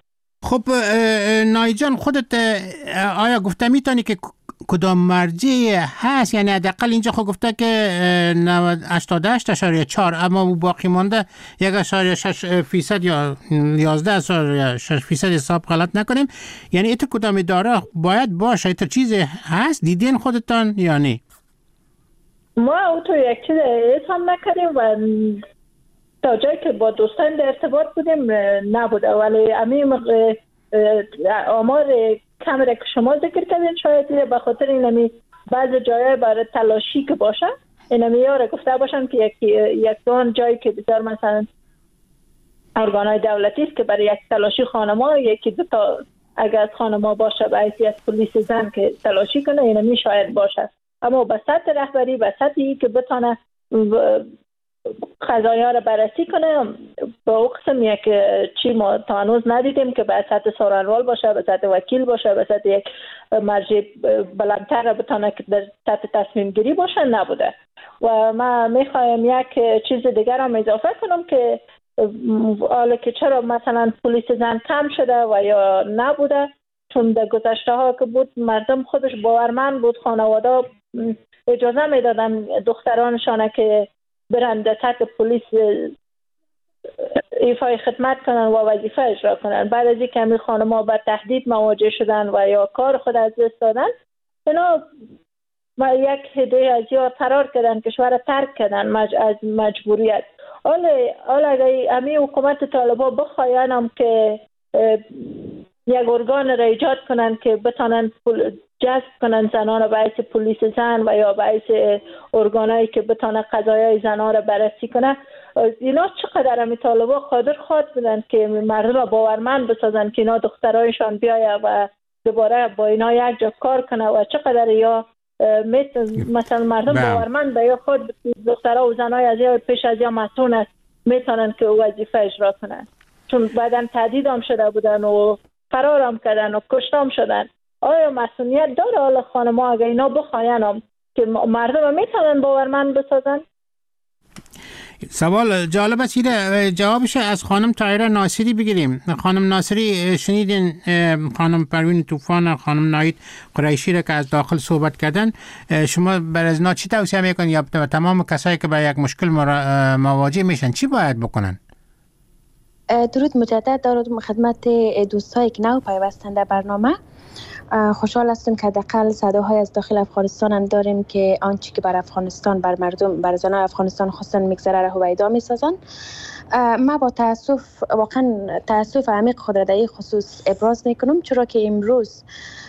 خب نایی جان، خودت آیا گفته میتونی که کدام مرجع هست؟ یعنی حداقل اینجا خود گفته که هشتاد و هشت اشاریه چهار، اما باقی مانده یک اشاریه شش فیصد یا یازده اشاریه شش فیصد حساب غلط نکنیم. یعنی ایت کدام اداره باید باشه؟ ایت چیزی هست دیدین خودتان یا نه؟ ما او تو یک چیز هم نکردیم و تا جایی که با دوستان در ارتباط بودیم نبوده، ولی امیم آمار کمره که شما ذکر کردین شاید به خاطر اینمی بعض جایای برای تلاشی که باشه اینمی یاره گفته باشن که یک یک دون جایی که بسیار مثلا ارگانهای دولتی است که برای یک تلاشی خانما یکی دو تا اگر از خانما باشه به حیثیت پلیس زن که تلاشی کنه اینمی شاید باشه، اما به سطح رهبری به سطحی که بتونه قضایا رو بررسی کنه با او قسم یک چی ما تا هنوز ندیدیم که به سطح سارنوال باشه، به سطح وکیل باشه، به سطح یک مرجع بلندتر بتونه که در سطح تصمیم گیری باشه نبوده. و ما میخوایم یک چیز دیگر هم اضافه کنم که حالا که چرا مثلا پلیس زن کم شده و یا نبوده، چون در گذشته ها که بود مردم خودش باورمند بود، خانواده اجازه میدادن دخترانشان که برن در سطح پلیس ایفای خدمت کنن و وظیفه اجرا کنن. بعد از اینکه همین خانم‌ها با تهدید مواجه شدن و یا کار خود از دست دادن، اینا و یک هده از یا فرار کردن، کشور ترک کردن مج... از مجبوریت. حالا حالا اگر همین حکومت طالبان بخواین هم که یک ارگان را ایجاد کنن که بتانن پول جذب کنن زنان را به حیث پلیس زن و یا به حیث ارگانایی که بتانن قضایای زنان را بررسی کنن، اینا چقدر همی طالبا قادر خواهد بودن که مردم را باورمند بسازن که اینا دخترایشان بیاید و دوباره با اینا یک جا کار کنه و چقدر یا مثلا مردم باورمند به یا خود دخترها و زنای از یا پیش از یا مسئول است میتونن که وظیفه اجرا کنن، چون بعدن تهدید هم شده بودن و فرار هم کردن و کشته هم شدن. آیا مسئولیت داره حالا خانم‌ها اگه اینا بخواین هم که مردم میتونن باورمند بسازن؟ سوال جالب است. جوابش از خانم طاهره ناصری بگیریم. خانم ناصری شنیدین خانم پروین طوفان، خانم ناهید قریشی را که از داخل صحبت کردن، شما بر از اینا چی توصیه میکنین یا تمام کسایی که با یک مشکل مواجه میشن چی باید بکنن؟ درود مجدد دارم خدمت دوستایی که نو پیوستن در برنامه. خوشحال هستم که حداقل صداهای از داخل افغانستان هم داریم که آنچه که بر افغانستان، بر مردم، بر زنان افغانستان خواستن میگذره را هویدا میسازن. ما با تاسف، واقعا تاسف عمیق خود را در این خصوص ابراز میکنم، چرا که امروز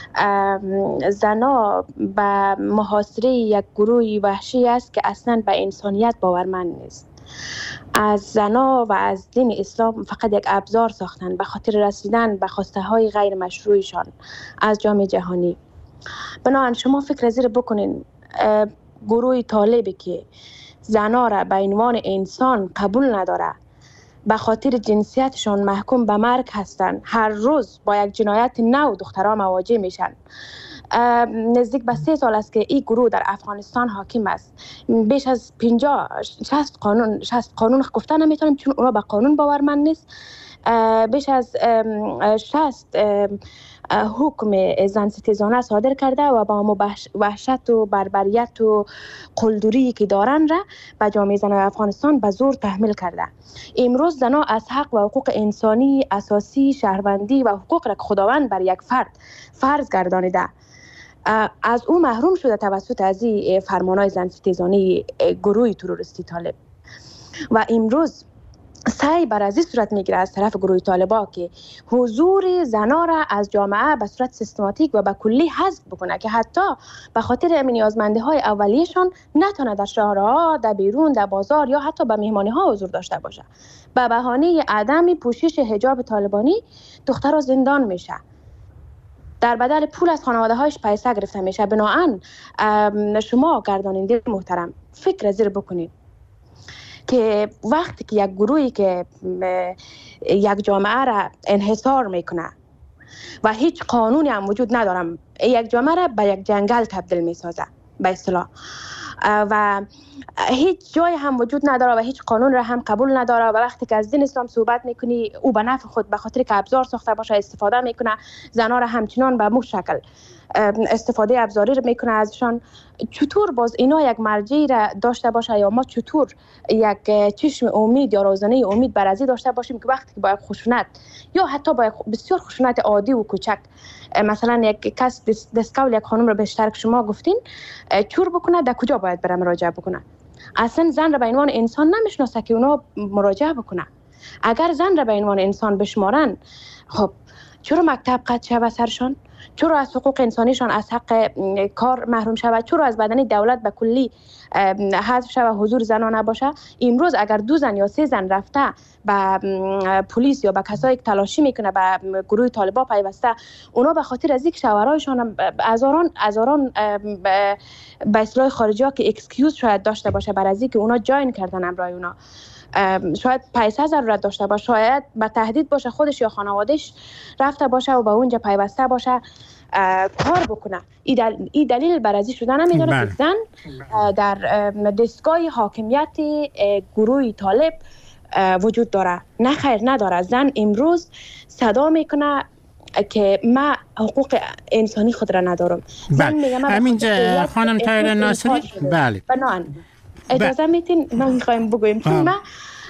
زنا به محاصره یک گروه وحشی است که اصلا به انسانیت باورمند نیست. از زنا و از دین اسلام فقط یک ابزار ساختن به خاطر رسیدن به خواسته های غیر مشروعشان از جامعه جهانی. بنابراین شما فکر زیر بکنین گروه طالبی که زنا را به عنوان انسان قبول نداره، به خاطر جنسیتشان محکوم به مرگ هستند، هر روز با یک جنایت نو دخترها مواجه میشن. نزدیک به سه سال است که این گروه در افغانستان حاکم است. بیش از پنجاه شصت قانون شصت قانون گفته نمیتونیم چون اونا به قانون باورمند نیست. بیش از شصت حکم زن ستیزانه صادر کرده و با ما وحشت و بربریت و قلدری که دارن را به جامعه زنان افغانستان به زور تحمیل کرده. امروز زنان از حق و حقوق انسانی اساسی، شهروندی و حقوق را که خداوند بر یک فرد فرض گردانیده از او محروم شده توسط از این فرمانهای زن ستیزانه گروه تروریستی طالب. و امروز سعی بر از این صورت میگیره از طرف گروه طالبا که حضور زنا را از جامعه به صورت سیستماتیک و به کلی حذف بکنه که حتی به خاطر نیازمندی های اولیه‌شان نتونه در شهرها، در بیرون، در بازار یا حتی به مهمانی ها حضور داشته باشه. به بهانه عدم پوشش حجاب طالبانی دخترها زندان میشه، در بدل پول از خانواده هایش پیسه گرفته میشه. بنابراین شما گرداننده محترم فکر زیر بکنید که وقتی که یک گروهی که یک جامعه را انحصار میکنه و هیچ قانونی هم وجود ندارم، یک جامعه را به یک جنگل تبدیل میسازه به اصطلاح، و هیچ جای هم وجود نداره و هیچ قانون را هم قبول نداره و وقتی که از دین اسلام صحبت میکنی او به نفع خود به خاطر که ابزار ساخته باشه استفاده میکنه، زنها را همچنان به مو شکل استفاده ابزاری رو میکنه ازشان. چطور باز اینا یک مرجعی را داشته باشه یا ما چطور یک چشم امید یا روزنه امید بر ازی داشته باشیم که وقتی که با یک خشونت یا حتی با بسیار خشونت عادی و کوچک، مثلا یک کس دستقول یک خانم رو به اشتراک شما گفتین چور بکنه، در کجا باید بره مراجعه بکنه؟ اصلا زن را به عنوان انسان نمیشناسه که اونا مراجعه بکنه. اگر زن را به عنوان انسان بشمارن، خب چرا مکتب قطع شود سرشان؟ چرا از حقوق انسانیشان از حق کار محروم شود؟ چرا از بدن دولت به کلی حذف شود، حضور زنان نباشه؟ امروز اگر دو زن یا سه زن رفته به پلیس یا به کسایی که تلاشی میکنه به گروه طالبان پیوسته، اونا به خاطر از اینکه شوهرایشان هزاران هزاران به اصطلاح خارجی ها که اکسکیوز شاید داشته باشه بر از اینکه اونا جاین کردن امرای اونا، شاید پیسه ضرورت داشته باشه، شاید به تهدید باشه خودش یا خانوادهش رفته باشه و به اونجا پیوسته باشه کار بکنه. این دل... دلیل برازی شدن نمیداره که زن در دستگاه حاکمیت گروه طالب وجود داره. نه خیر نداره. زن امروز صدا میکنه که ما حقوق انسانی خود را ندارم. بله. همینجا خانم طاهره ناصری، بله بنان اجازه میتین ما میخوایم بگویم چون ما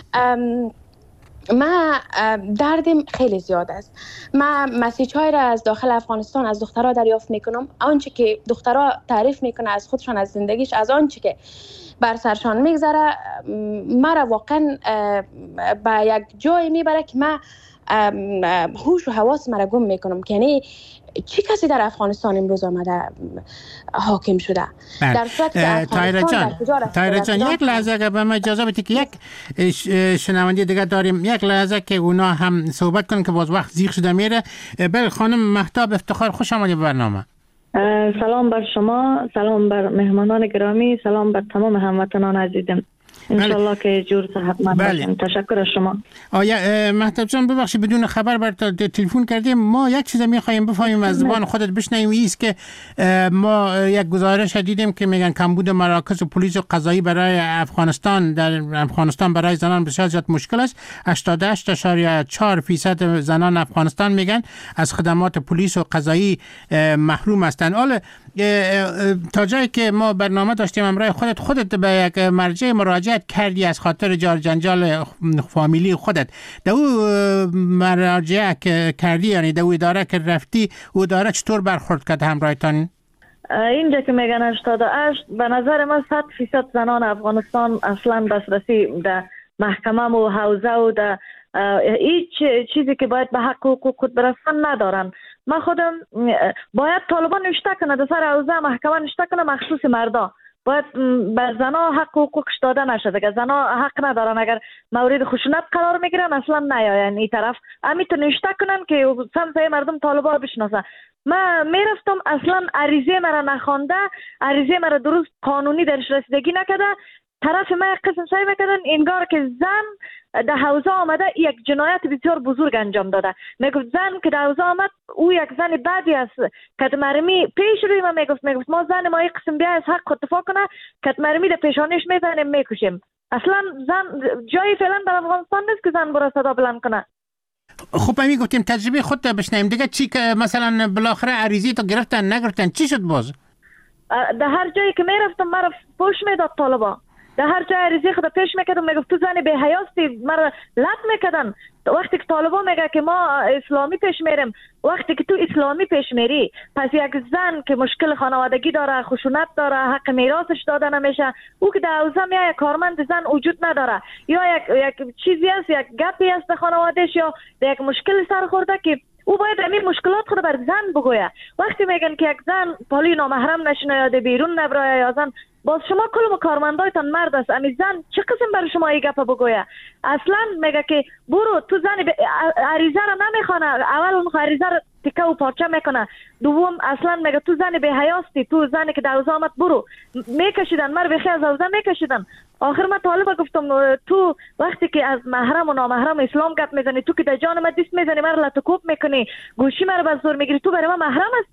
ما دردم خیلی زیاد است. ما مسیج های را از داخل افغانستان از دخترها دریافت میکنم، آنچه که دخترها تعریف میکنه از خودشان، از زندگیش، از آنچه که بر سرشان میگذره، مرا واقعا به یک جای میبره که ما هوش و حواس مرا گم میکنم که یعنی چی کسی در افغانستان امروز آمده حاکم شده؟ در صورت که طاهره جان طاهره جان یک لحظه که به ما اجازه بدید که یک شنونده دیگه داریم، یک لحظه که اونا هم صحبت کنن که باز وقت زیغ شده میره. بله خانم مهتاب افتخار، خوش آمدید به برنامه. سلام بر شما، سلام بر مهمانان گرامی، سلام بر تمام هموطنان عزیزم. انشالله که جور صحتمند باشیم. تشکر از شما. آیا مهتاب جان ببخشید بدون خبر برات تلفن کردیم. ما یک چیز می‌خوایم بفهمیم از زبان خودت بشنویم، ایست که ما یک گزارش دیدیم که میگن کمبود مراکز و پلیس و قضایی برای افغانستان در افغانستان برای زنان بسیار زیاد مشکل است. هشتاد و هشت اشاریه چهار درصد زنان افغانستان میگن از خدمات پلیس و قضایی محروم هستند. حالا تا جایی که ما برنامه داشتیم امروز خودت خودت به یک مرجع مراجعه کردی از خاطر جار جنجال فامیلی خودت، در او مراجعه کردی، یعنی در او اداره که رفتی او اداره چطور برخورد کرد همراهتان؟ اینجا که میگن هشتاد و هشت، به نظر من صد فیصد زنان افغانستان اصلا دسترسی در محکمه و حوزه و در هیچ چیزی که باید به حق و حقوق خود برسن ندارن. من خودم باید طالبان نشته کنه در سر حوزه محکمه نشته کنه مخصوص مردا، باید بر زنا حق و حقوقش داده نشده که زنا حق ندارن اگر مورد خشونت قرار میگیرن اصلا نیاین این طرف، امیتو نشته کنن که سمسای مردم طالبا بشناسن. من میرفتم اصلا عریضه مرا نخوانده، عریضه مرا درست قانونی درش رسیدگی نکرده، طرف ما قسم سعی میکردن انگار که زن در حوزه آمده یک جنایت بسیار بزرگ انجام داده. میگفت زن که در حوزه آمد او یک زن بدی است، کت مرمی پیش روی ما میگفت میگفت ما زن ما یک قسم بیا از حق اتفاق کنه کت مرمی در پیشانش میزنیم میکشیم. اصلا زن جایی فعلا در افغانستان نیست که زن برای صدا بلند کنه. خب می گفتیم تجربه خود بشنیم دیگه، چی که مثلا بالاخره عریضی تو گرفتن نگرفتن چی شد باز؟ در هر جایی که میرفتم مرا پوش میداد طالبا، در هر جای عریضی خود پیش میکردم میگفت تو زن به حیاستی، مرا لط میکردن. وقتی که طالبا میگه که ما اسلامی پیش میریم، وقتی که تو اسلامی پیش میری پس یک زن که مشکل خانوادگی داره، خشونت داره، حق میراثش داده نمیشه، او که در حوزه میای کارمند زن وجود نداره یا یک یک چیزی است، یک گپی است در خانوادهش یا یک مشکل سر خورده که او باید همین مشکلات خود بر زن بگویه. وقتی میگن که یک زن پالی نامحرم نشینه یا بیرون نبره یا زن، باز شما کل کارمندایتان مرد است، امی زن چه قسم برای شما این گپ بگویه؟ اصلا میگه که برو تو زن ب... عریضه را نمیخوانه، اول اون عریضه را تکه و پارچه میکنه، دوم اصلا میگه تو زن به حیاستی، تو زنی که در حوزه آمد برو. میکشیدن مر بخی از حوزه میکشیدن. آخر من طالبا گفتم تو وقتی که از محرم و نامحرم اسلام گپ میزنی، تو که در جان من دست میزنی، مر لطو کوب میکنی، گوشی مر بر زور میگیری، تو برای من محرم هستی؟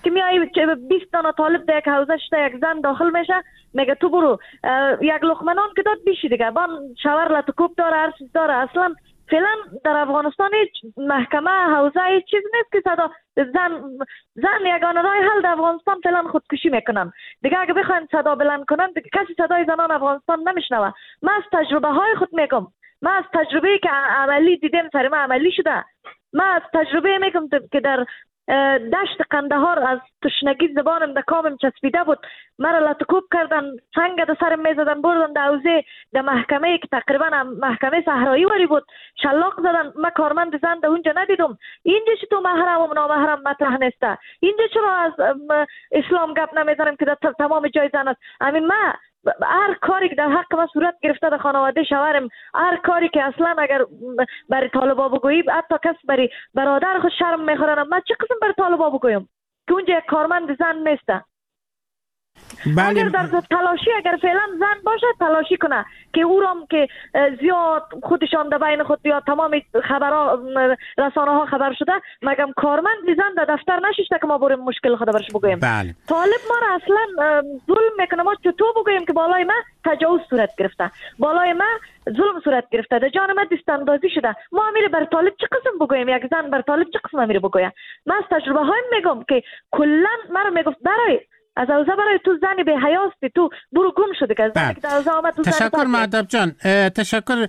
که میای بیست دانه طالب در یک حوزه شده یک زن داخل میشه میگه تو برو یک لقمه نان که داد بیشی دیگه بان شاور لطکوب داره هر چیز داره. اصلا فعلا در افغانستان هیچ محکمه حوزه هیچ چیز نیست که صدا زن زن یگانه راه حل در افغانستان فعلا خودکشی میکنن دیگه. اگه بخواین صدا بلند کنن کسی صدای زنان افغانستان نمیشنوه. من از تجربه های خود میگم، من از تجربه که عملی دیدم سر من عملی شده، من از تجربه میگم که در دشت قندهار از تشنگی زبانم در کامم چسبیده بود، مرا لطکوب کردن، سنگ در سرم میزدن، بردن در حوزه در محکمه که تقریبا محکمه صحرایی وری بود، شلاق زدن. من کارمند زن در اونجا ندیدم. اینجا چطور محرم و نامحرم مطرح نیسته؟ اینجا چرا از اسلام گپ نمیزنم که در تمام جای زن است؟ همین من هر کاری که در حق من صورت گرفته در خانواده شوهرم، هر کاری که اصلا اگر برای طالبا بگویی حتی کس برای برادر خود شرم میخورن، من چه قسم برای طالبا بگویم که اونجا یک کارمند زن نیسته؟ بله. اگر در تلاشی اگر فعلا زن باشه تلاشی کنه که او رام که زیاد خودشان در بین خود یا تمام خبرها رسانه ها خبر شده، مگم کارمند زن در دفتر نشسته که ما بریم مشکل خود برش بگویم. بله. طالب ما را اصلا ظلم میکنه. ما چطور بگویم که بالای ما تجاوز صورت گرفته، بالای ما ظلم صورت گرفته، در جان ما دست اندازی شده، ما امیر بر طالب چه قسم بگویم؟ یک زن بر طالب چه قسم امیر بگویم؟ من از تجربه هایم میگم که کلا مرا میگفت برای از اوزا برای تو زنی به حیاستی، تو برو گم شده که زنی که در اوزا آمد تو زنی. تشکر مهدب جان، تشکر.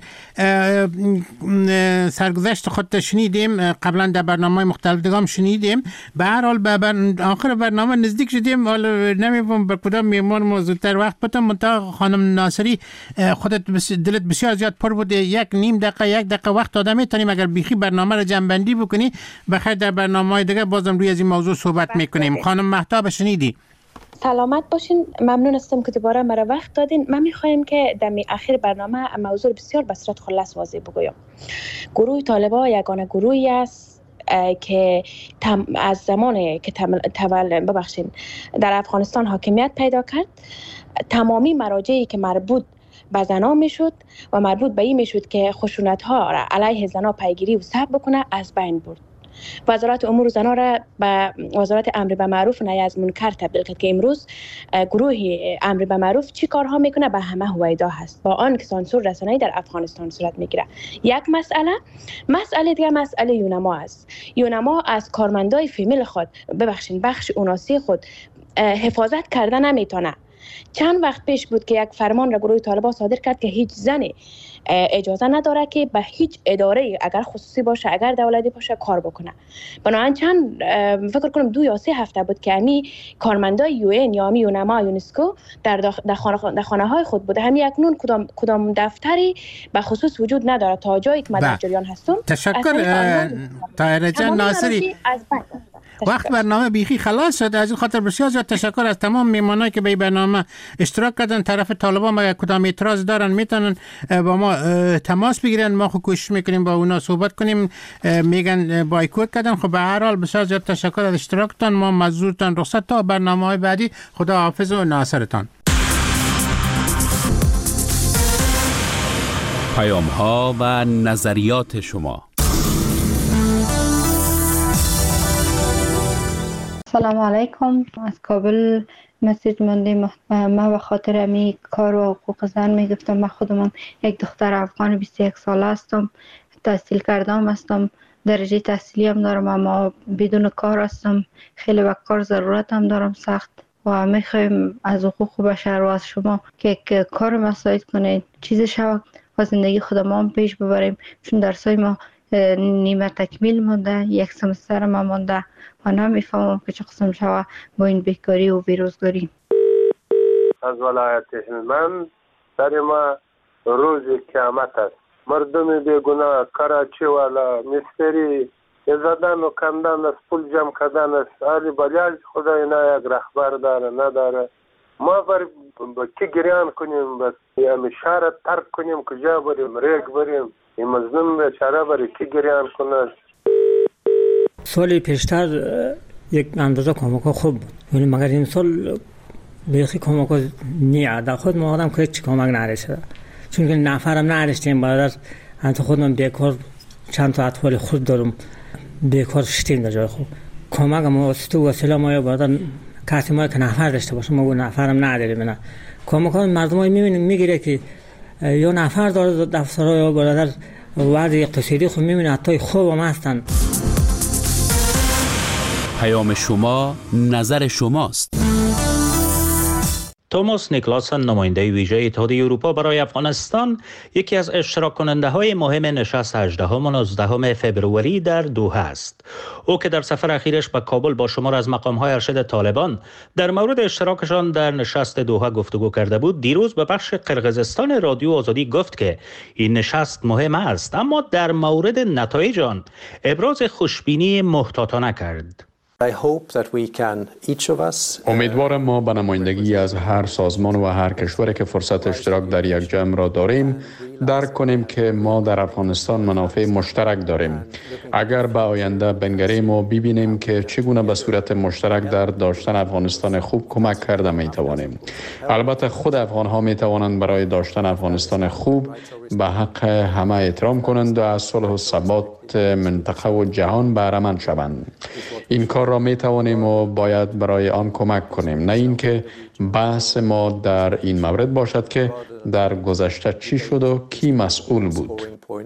سرگذشت خود شنیدیم، قبلا در برنامه مختلف دیگه شنیدیم. به هر حال به بر... آخر برنامه نزدیک شدیم. حالا نمی‌فهم بر کدام میمون موضوع‌تر وقت بدم. منتها خانم ناصری خودت بس... دلت بسیار زیاد پر بوده، یک نیم دقیقه یک دقیقه وقت داده میتونیم اگر بیخی برنامه رو جمع بندی بکنی بخیر در برنامه‌های دیگه بازم روی از این موضوع صحبت میکنیم. خانم مهتاب شنیدی؟ سلامت باشین. ممنون هستم که دوباره مرا وقت دادین. من میخوایم که در اخیر برنامه موضوع بسیار به صورت خلاص واضح بگویم. گروه طالبان یگانه گروهی است که از زمانی که تول ببخشین در افغانستان حاکمیت پیدا کرد، تمامی مراجعی که مربوط به زنان میشد و مربوط به این میشد که خشونت ها را علیه زنان پیگیری و ثبت بکنه از بین برد. وزارت امور زنان را به وزارت امر به معروف و نهی از منکر تبدیل کرد که امروز گروه امر به معروف چی کارها میکنه به همه هویدا هست، با آن که سانسور رسانه‌ای در افغانستان صورت میگیره. یک مسئله مسئله دیگه مسئله یونما است. یونما از کارمندای فیمیل خود ببخشید بخش اوناسی خود حفاظت کرده نمیتونه. چند وقت پیش بود که یک فرمان را گروه طالبان صادر کرد که هیچ زنی اجازه نداره که به هیچ اداره اگر خصوصی باشه اگر دولتی باشه کار بکنه. بنابراین چند فکر کنم دو یا سه هفته بود که امی کارمندای یو ان یا امی یونما یونسکو در در خانه, خانه های خود بوده. همین اکنون کدام کدام دفتری به خصوص وجود نداره تا جایی که من در جریان هستم. تشکر طاهره جان ناصری. وقت برنامه بیخی خلاص شد. از این خاطر بسیار زیاد تشکر از تمام میمانایی که به برنامه اشتراک کردن. طرف طالبان اگر کدام اعتراض دارن میتونن با ما تماس بگیرن، ما خود کوشش میکنیم با اونا صحبت کنیم. میگن بایکوت کردن. خب به هر حال بسیار زیاد تشکر از اشتراکتان. ما مزورتان رخصت تا برنامه‌های بعدی. خدا حافظ و ناصرتان. پیام ها و نظریات شما. سلام علیکم. از کابل مسیج مانده. ما به خاطر امی کار و حقوق زن میگفتم. من خودم یک دختر افغان بیست و یک ساله هستم، تحصیل کردم هستم، درجه تحصیلی هم دارم، اما بدون کار هستم. خیلی به کار ضرورت هم دارم سخت و میخوایم از حقوق بشر و از شما که کار مساعد کنید، چیز شود و زندگی خودم هم پیش ببریم، چون درسای ما نیمه تکمیل مونده، یک سمستر ما مونده و نمیفهمم که چه قسم شود با این بیکاری و بیروزگاری. از ولایت هلمند در ما روز قیامت است. مردم بیگناه کراچی والا مستری زدن و کندن است، پول جمع کردن است. علی بلیاج خدا اینا یک رهبر داره نداره. ما بر کی گریان کنیم؟ بس یعنی شهر ترک کنیم، کجا بریم؟ ریگ بریم؟ این مظلوم بیچاره برای کی گریان کنه؟ سال پیشتر یک اندازه کمک خوب بود، ولی مگر این سال بیخی کمک نیه. در خود ما آدم که هیچ کمک نرسیده، چون که نفرم نرسیدیم. برادر انت خودم بیکار چند تا اطفال خود دارم، بیکار شدیم در جای خوب. کمک ما واسطه وسیله ما باید کسی ما که نفر داشته باشه، ما نفرم نداریم. نه کمک ها مردم های میبینیم میگیره که یا نفر داره دفتر یا برادر وضع اقتصادی خود میبینه حتی خوب هم هستن. پیام شما نظر شماست. توماس نیکلاسن، نماینده ویژه اتحادیه اروپا برای افغانستان، یکی از اشتراک کننده های مهم نشست هجدهم و نوزدهم فوریه در دوحه است. او که در سفر اخیرش به کابل با شمار از مقام های ارشد طالبان در مورد اشتراکشان در نشست دوحه گفتگو کرده بود، دیروز به بخش قرقیزستان رادیو آزادی گفت که این نشست مهم است، اما در مورد نتایج آن ابراز خوشبینی محتاطانه کرد. امیدوارم ما به نمایندگی از هر سازمان و هر کشوری که فرصت اشتراک در یک جمع را داریم درک کنیم که ما در افغانستان منافع مشترک داریم. اگر به آینده بنگریم و ببینیم که چگونه به صورت مشترک در داشتن افغانستان خوب کمک کرده می توانیم. البته خود افغان ها می توانند برای داشتن افغانستان خوب به حق همه احترام کنند و از صلح و ثبات منطقه و جهان بهره مند شوند. این کار را می توانیم و باید برای آن کمک کنیم، نه اینکه بحث ما در این مورد باشد که در گذشته چی شد و کی مسئول بود.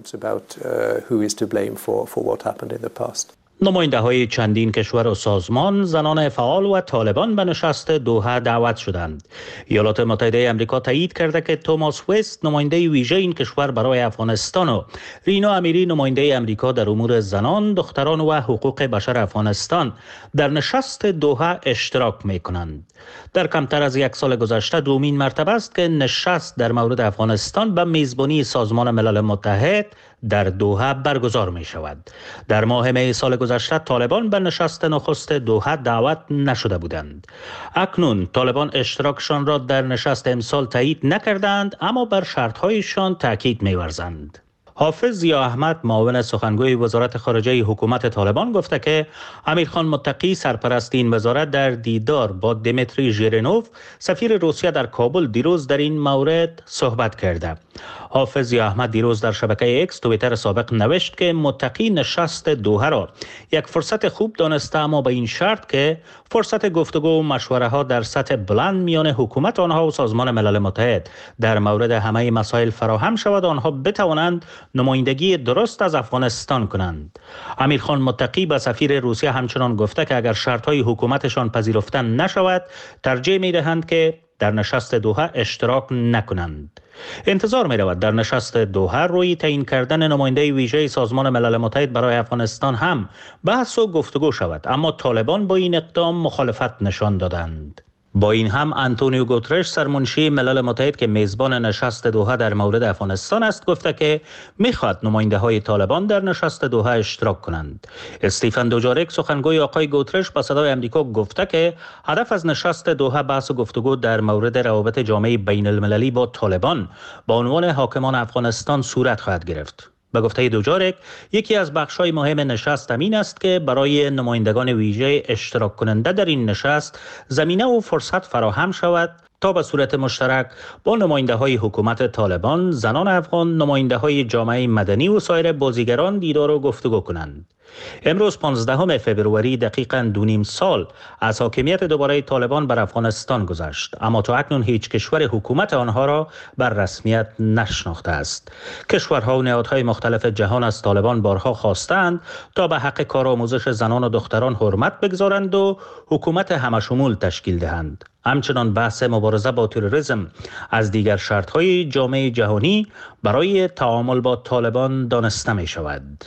نماینده های چندین کشور و سازمان، زنان فعال و طالبان به نشست دوحه دعوت شدند. ایالات متحده آمریکا تایید کرده که توماس وست، نماینده ویژه این کشور برای افغانستان، و رینا امیری، نماینده آمریکا در امور زنان، دختران و حقوق بشر افغانستان در نشست دوحه اشتراک می کنند. در کمتر از یک سال گذشته دومین مرتبه است که نشست در مورد افغانستان به میزبانی سازمان ملل متحد در دوحه برگزار می شود. در ماه می سال گذشته طالبان به نشست نخست دوحه دعوت نشده بودند. اکنون طالبان اشتراکشان را در نشست امسال تایید نکردند، اما بر شرطهایشان تاکید می ورزند. حافظ ضیا احمد، معاون سخنگوی وزارت خارجه حکومت طالبان، گفته که امیرخان متقی، سرپرست این وزارت، در دیدار با دیمیتری ژیرینوف، سفیر روسیه در کابل، دیروز در این مورد صحبت کرده. حافظ ضیا احمد دیروز در شبکه اکس توییتر سابق نوشت که متقی نشست دوحه را یک فرصت خوب دانسته، اما به این شرط که فرصت گفتگو و مشوره ها در سطح بلند میان حکومت آنها و سازمان ملل متحد در مورد همه مسائل فراهم شود، آنها بتوانند نمایندگی درست از افغانستان کنند. امیرخان متقی به سفیر روسیه همچنان گفته که اگر شرطهای حکومتشان پذیرفته نشود، ترجیح می دهند که در نشست دوحه اشتراک نکنند. انتظار می رود در نشست دوحه روی تعیین کردن نماینده ویژه سازمان ملل متحد برای افغانستان هم بحث و گفتگو شود، اما طالبان با این اقدام مخالفت نشان دادند. با این هم آنتونیو گوترش، سرمنشی ملل متحد که میزبان نشست دوحه در مورد افغانستان است، گفته که میخواد نماینده های طالبان در نشست دوحه اشتراک کنند. استیفن دوجارک، سخنگوی آقای گوترش، با صدای آمریکا گفته که هدف از نشست دوحه بحث و گفتگو در مورد روابط جامعه بین المللی با طالبان با عنوان حاکمان افغانستان صورت خواهد گرفت. به گفته دوجارک، یکی از بخش‌های مهم نشست این است که برای نمایندگان ویژه اشتراک کننده در این نشست زمینه و فرصت فراهم شود تا به صورت مشترک با نماینده‌های حکومت طالبان، زنان افغان، نماینده‌های جامعه مدنی و سایر بازیگران دیدار و گفتگو کنند. امروز پانزدهم فوریه دقیقاً دو نیم سال از حاکمیت دوباره طالبان بر افغانستان گذشت، اما تا اکنون هیچ کشور حکومت آنها را بر رسمیت نشناخته است. کشورها و نهادهای مختلف جهان از طالبان بارها خواستند تا به حق کارآموزش زنان و دختران حرمت بگذارند و حکومت همشمول تشکیل دهند. همچنان بحث مبارزه با تروریسم از دیگر شرط‌های جامعه جهانی برای تعامل با طالبان دانسته می شود.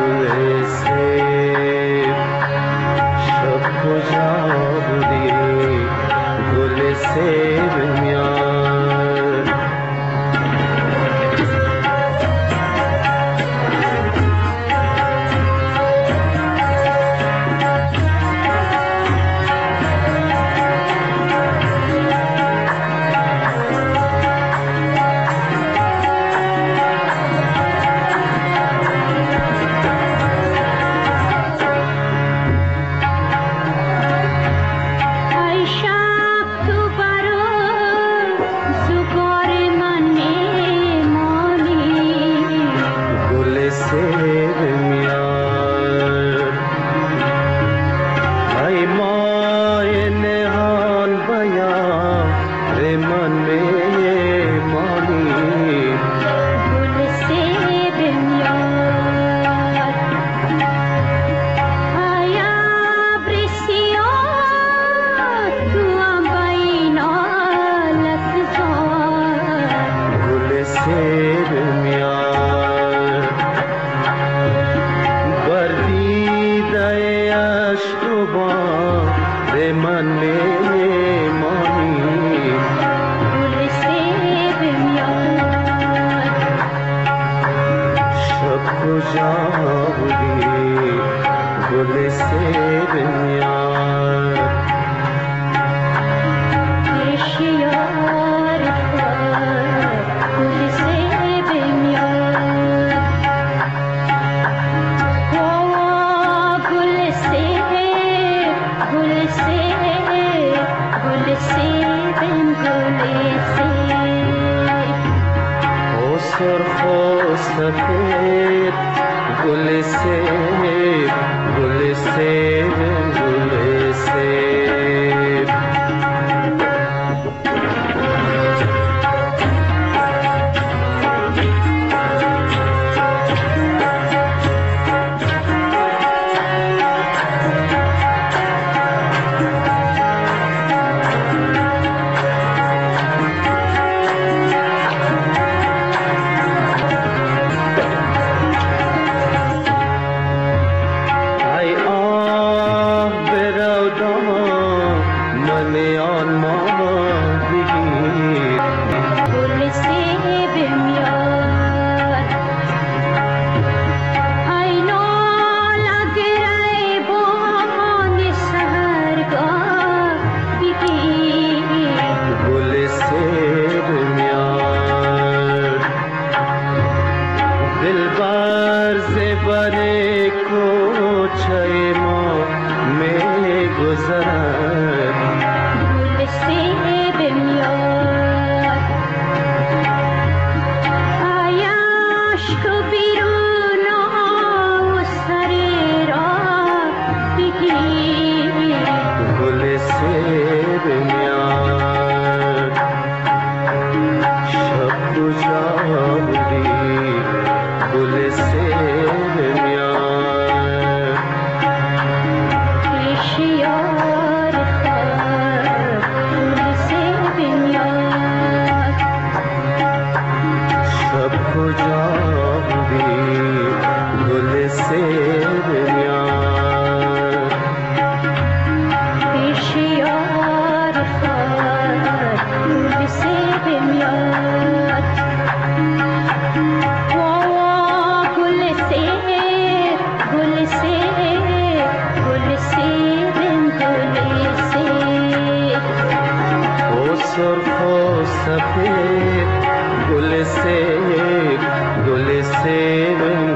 सफेद गुल से गुल से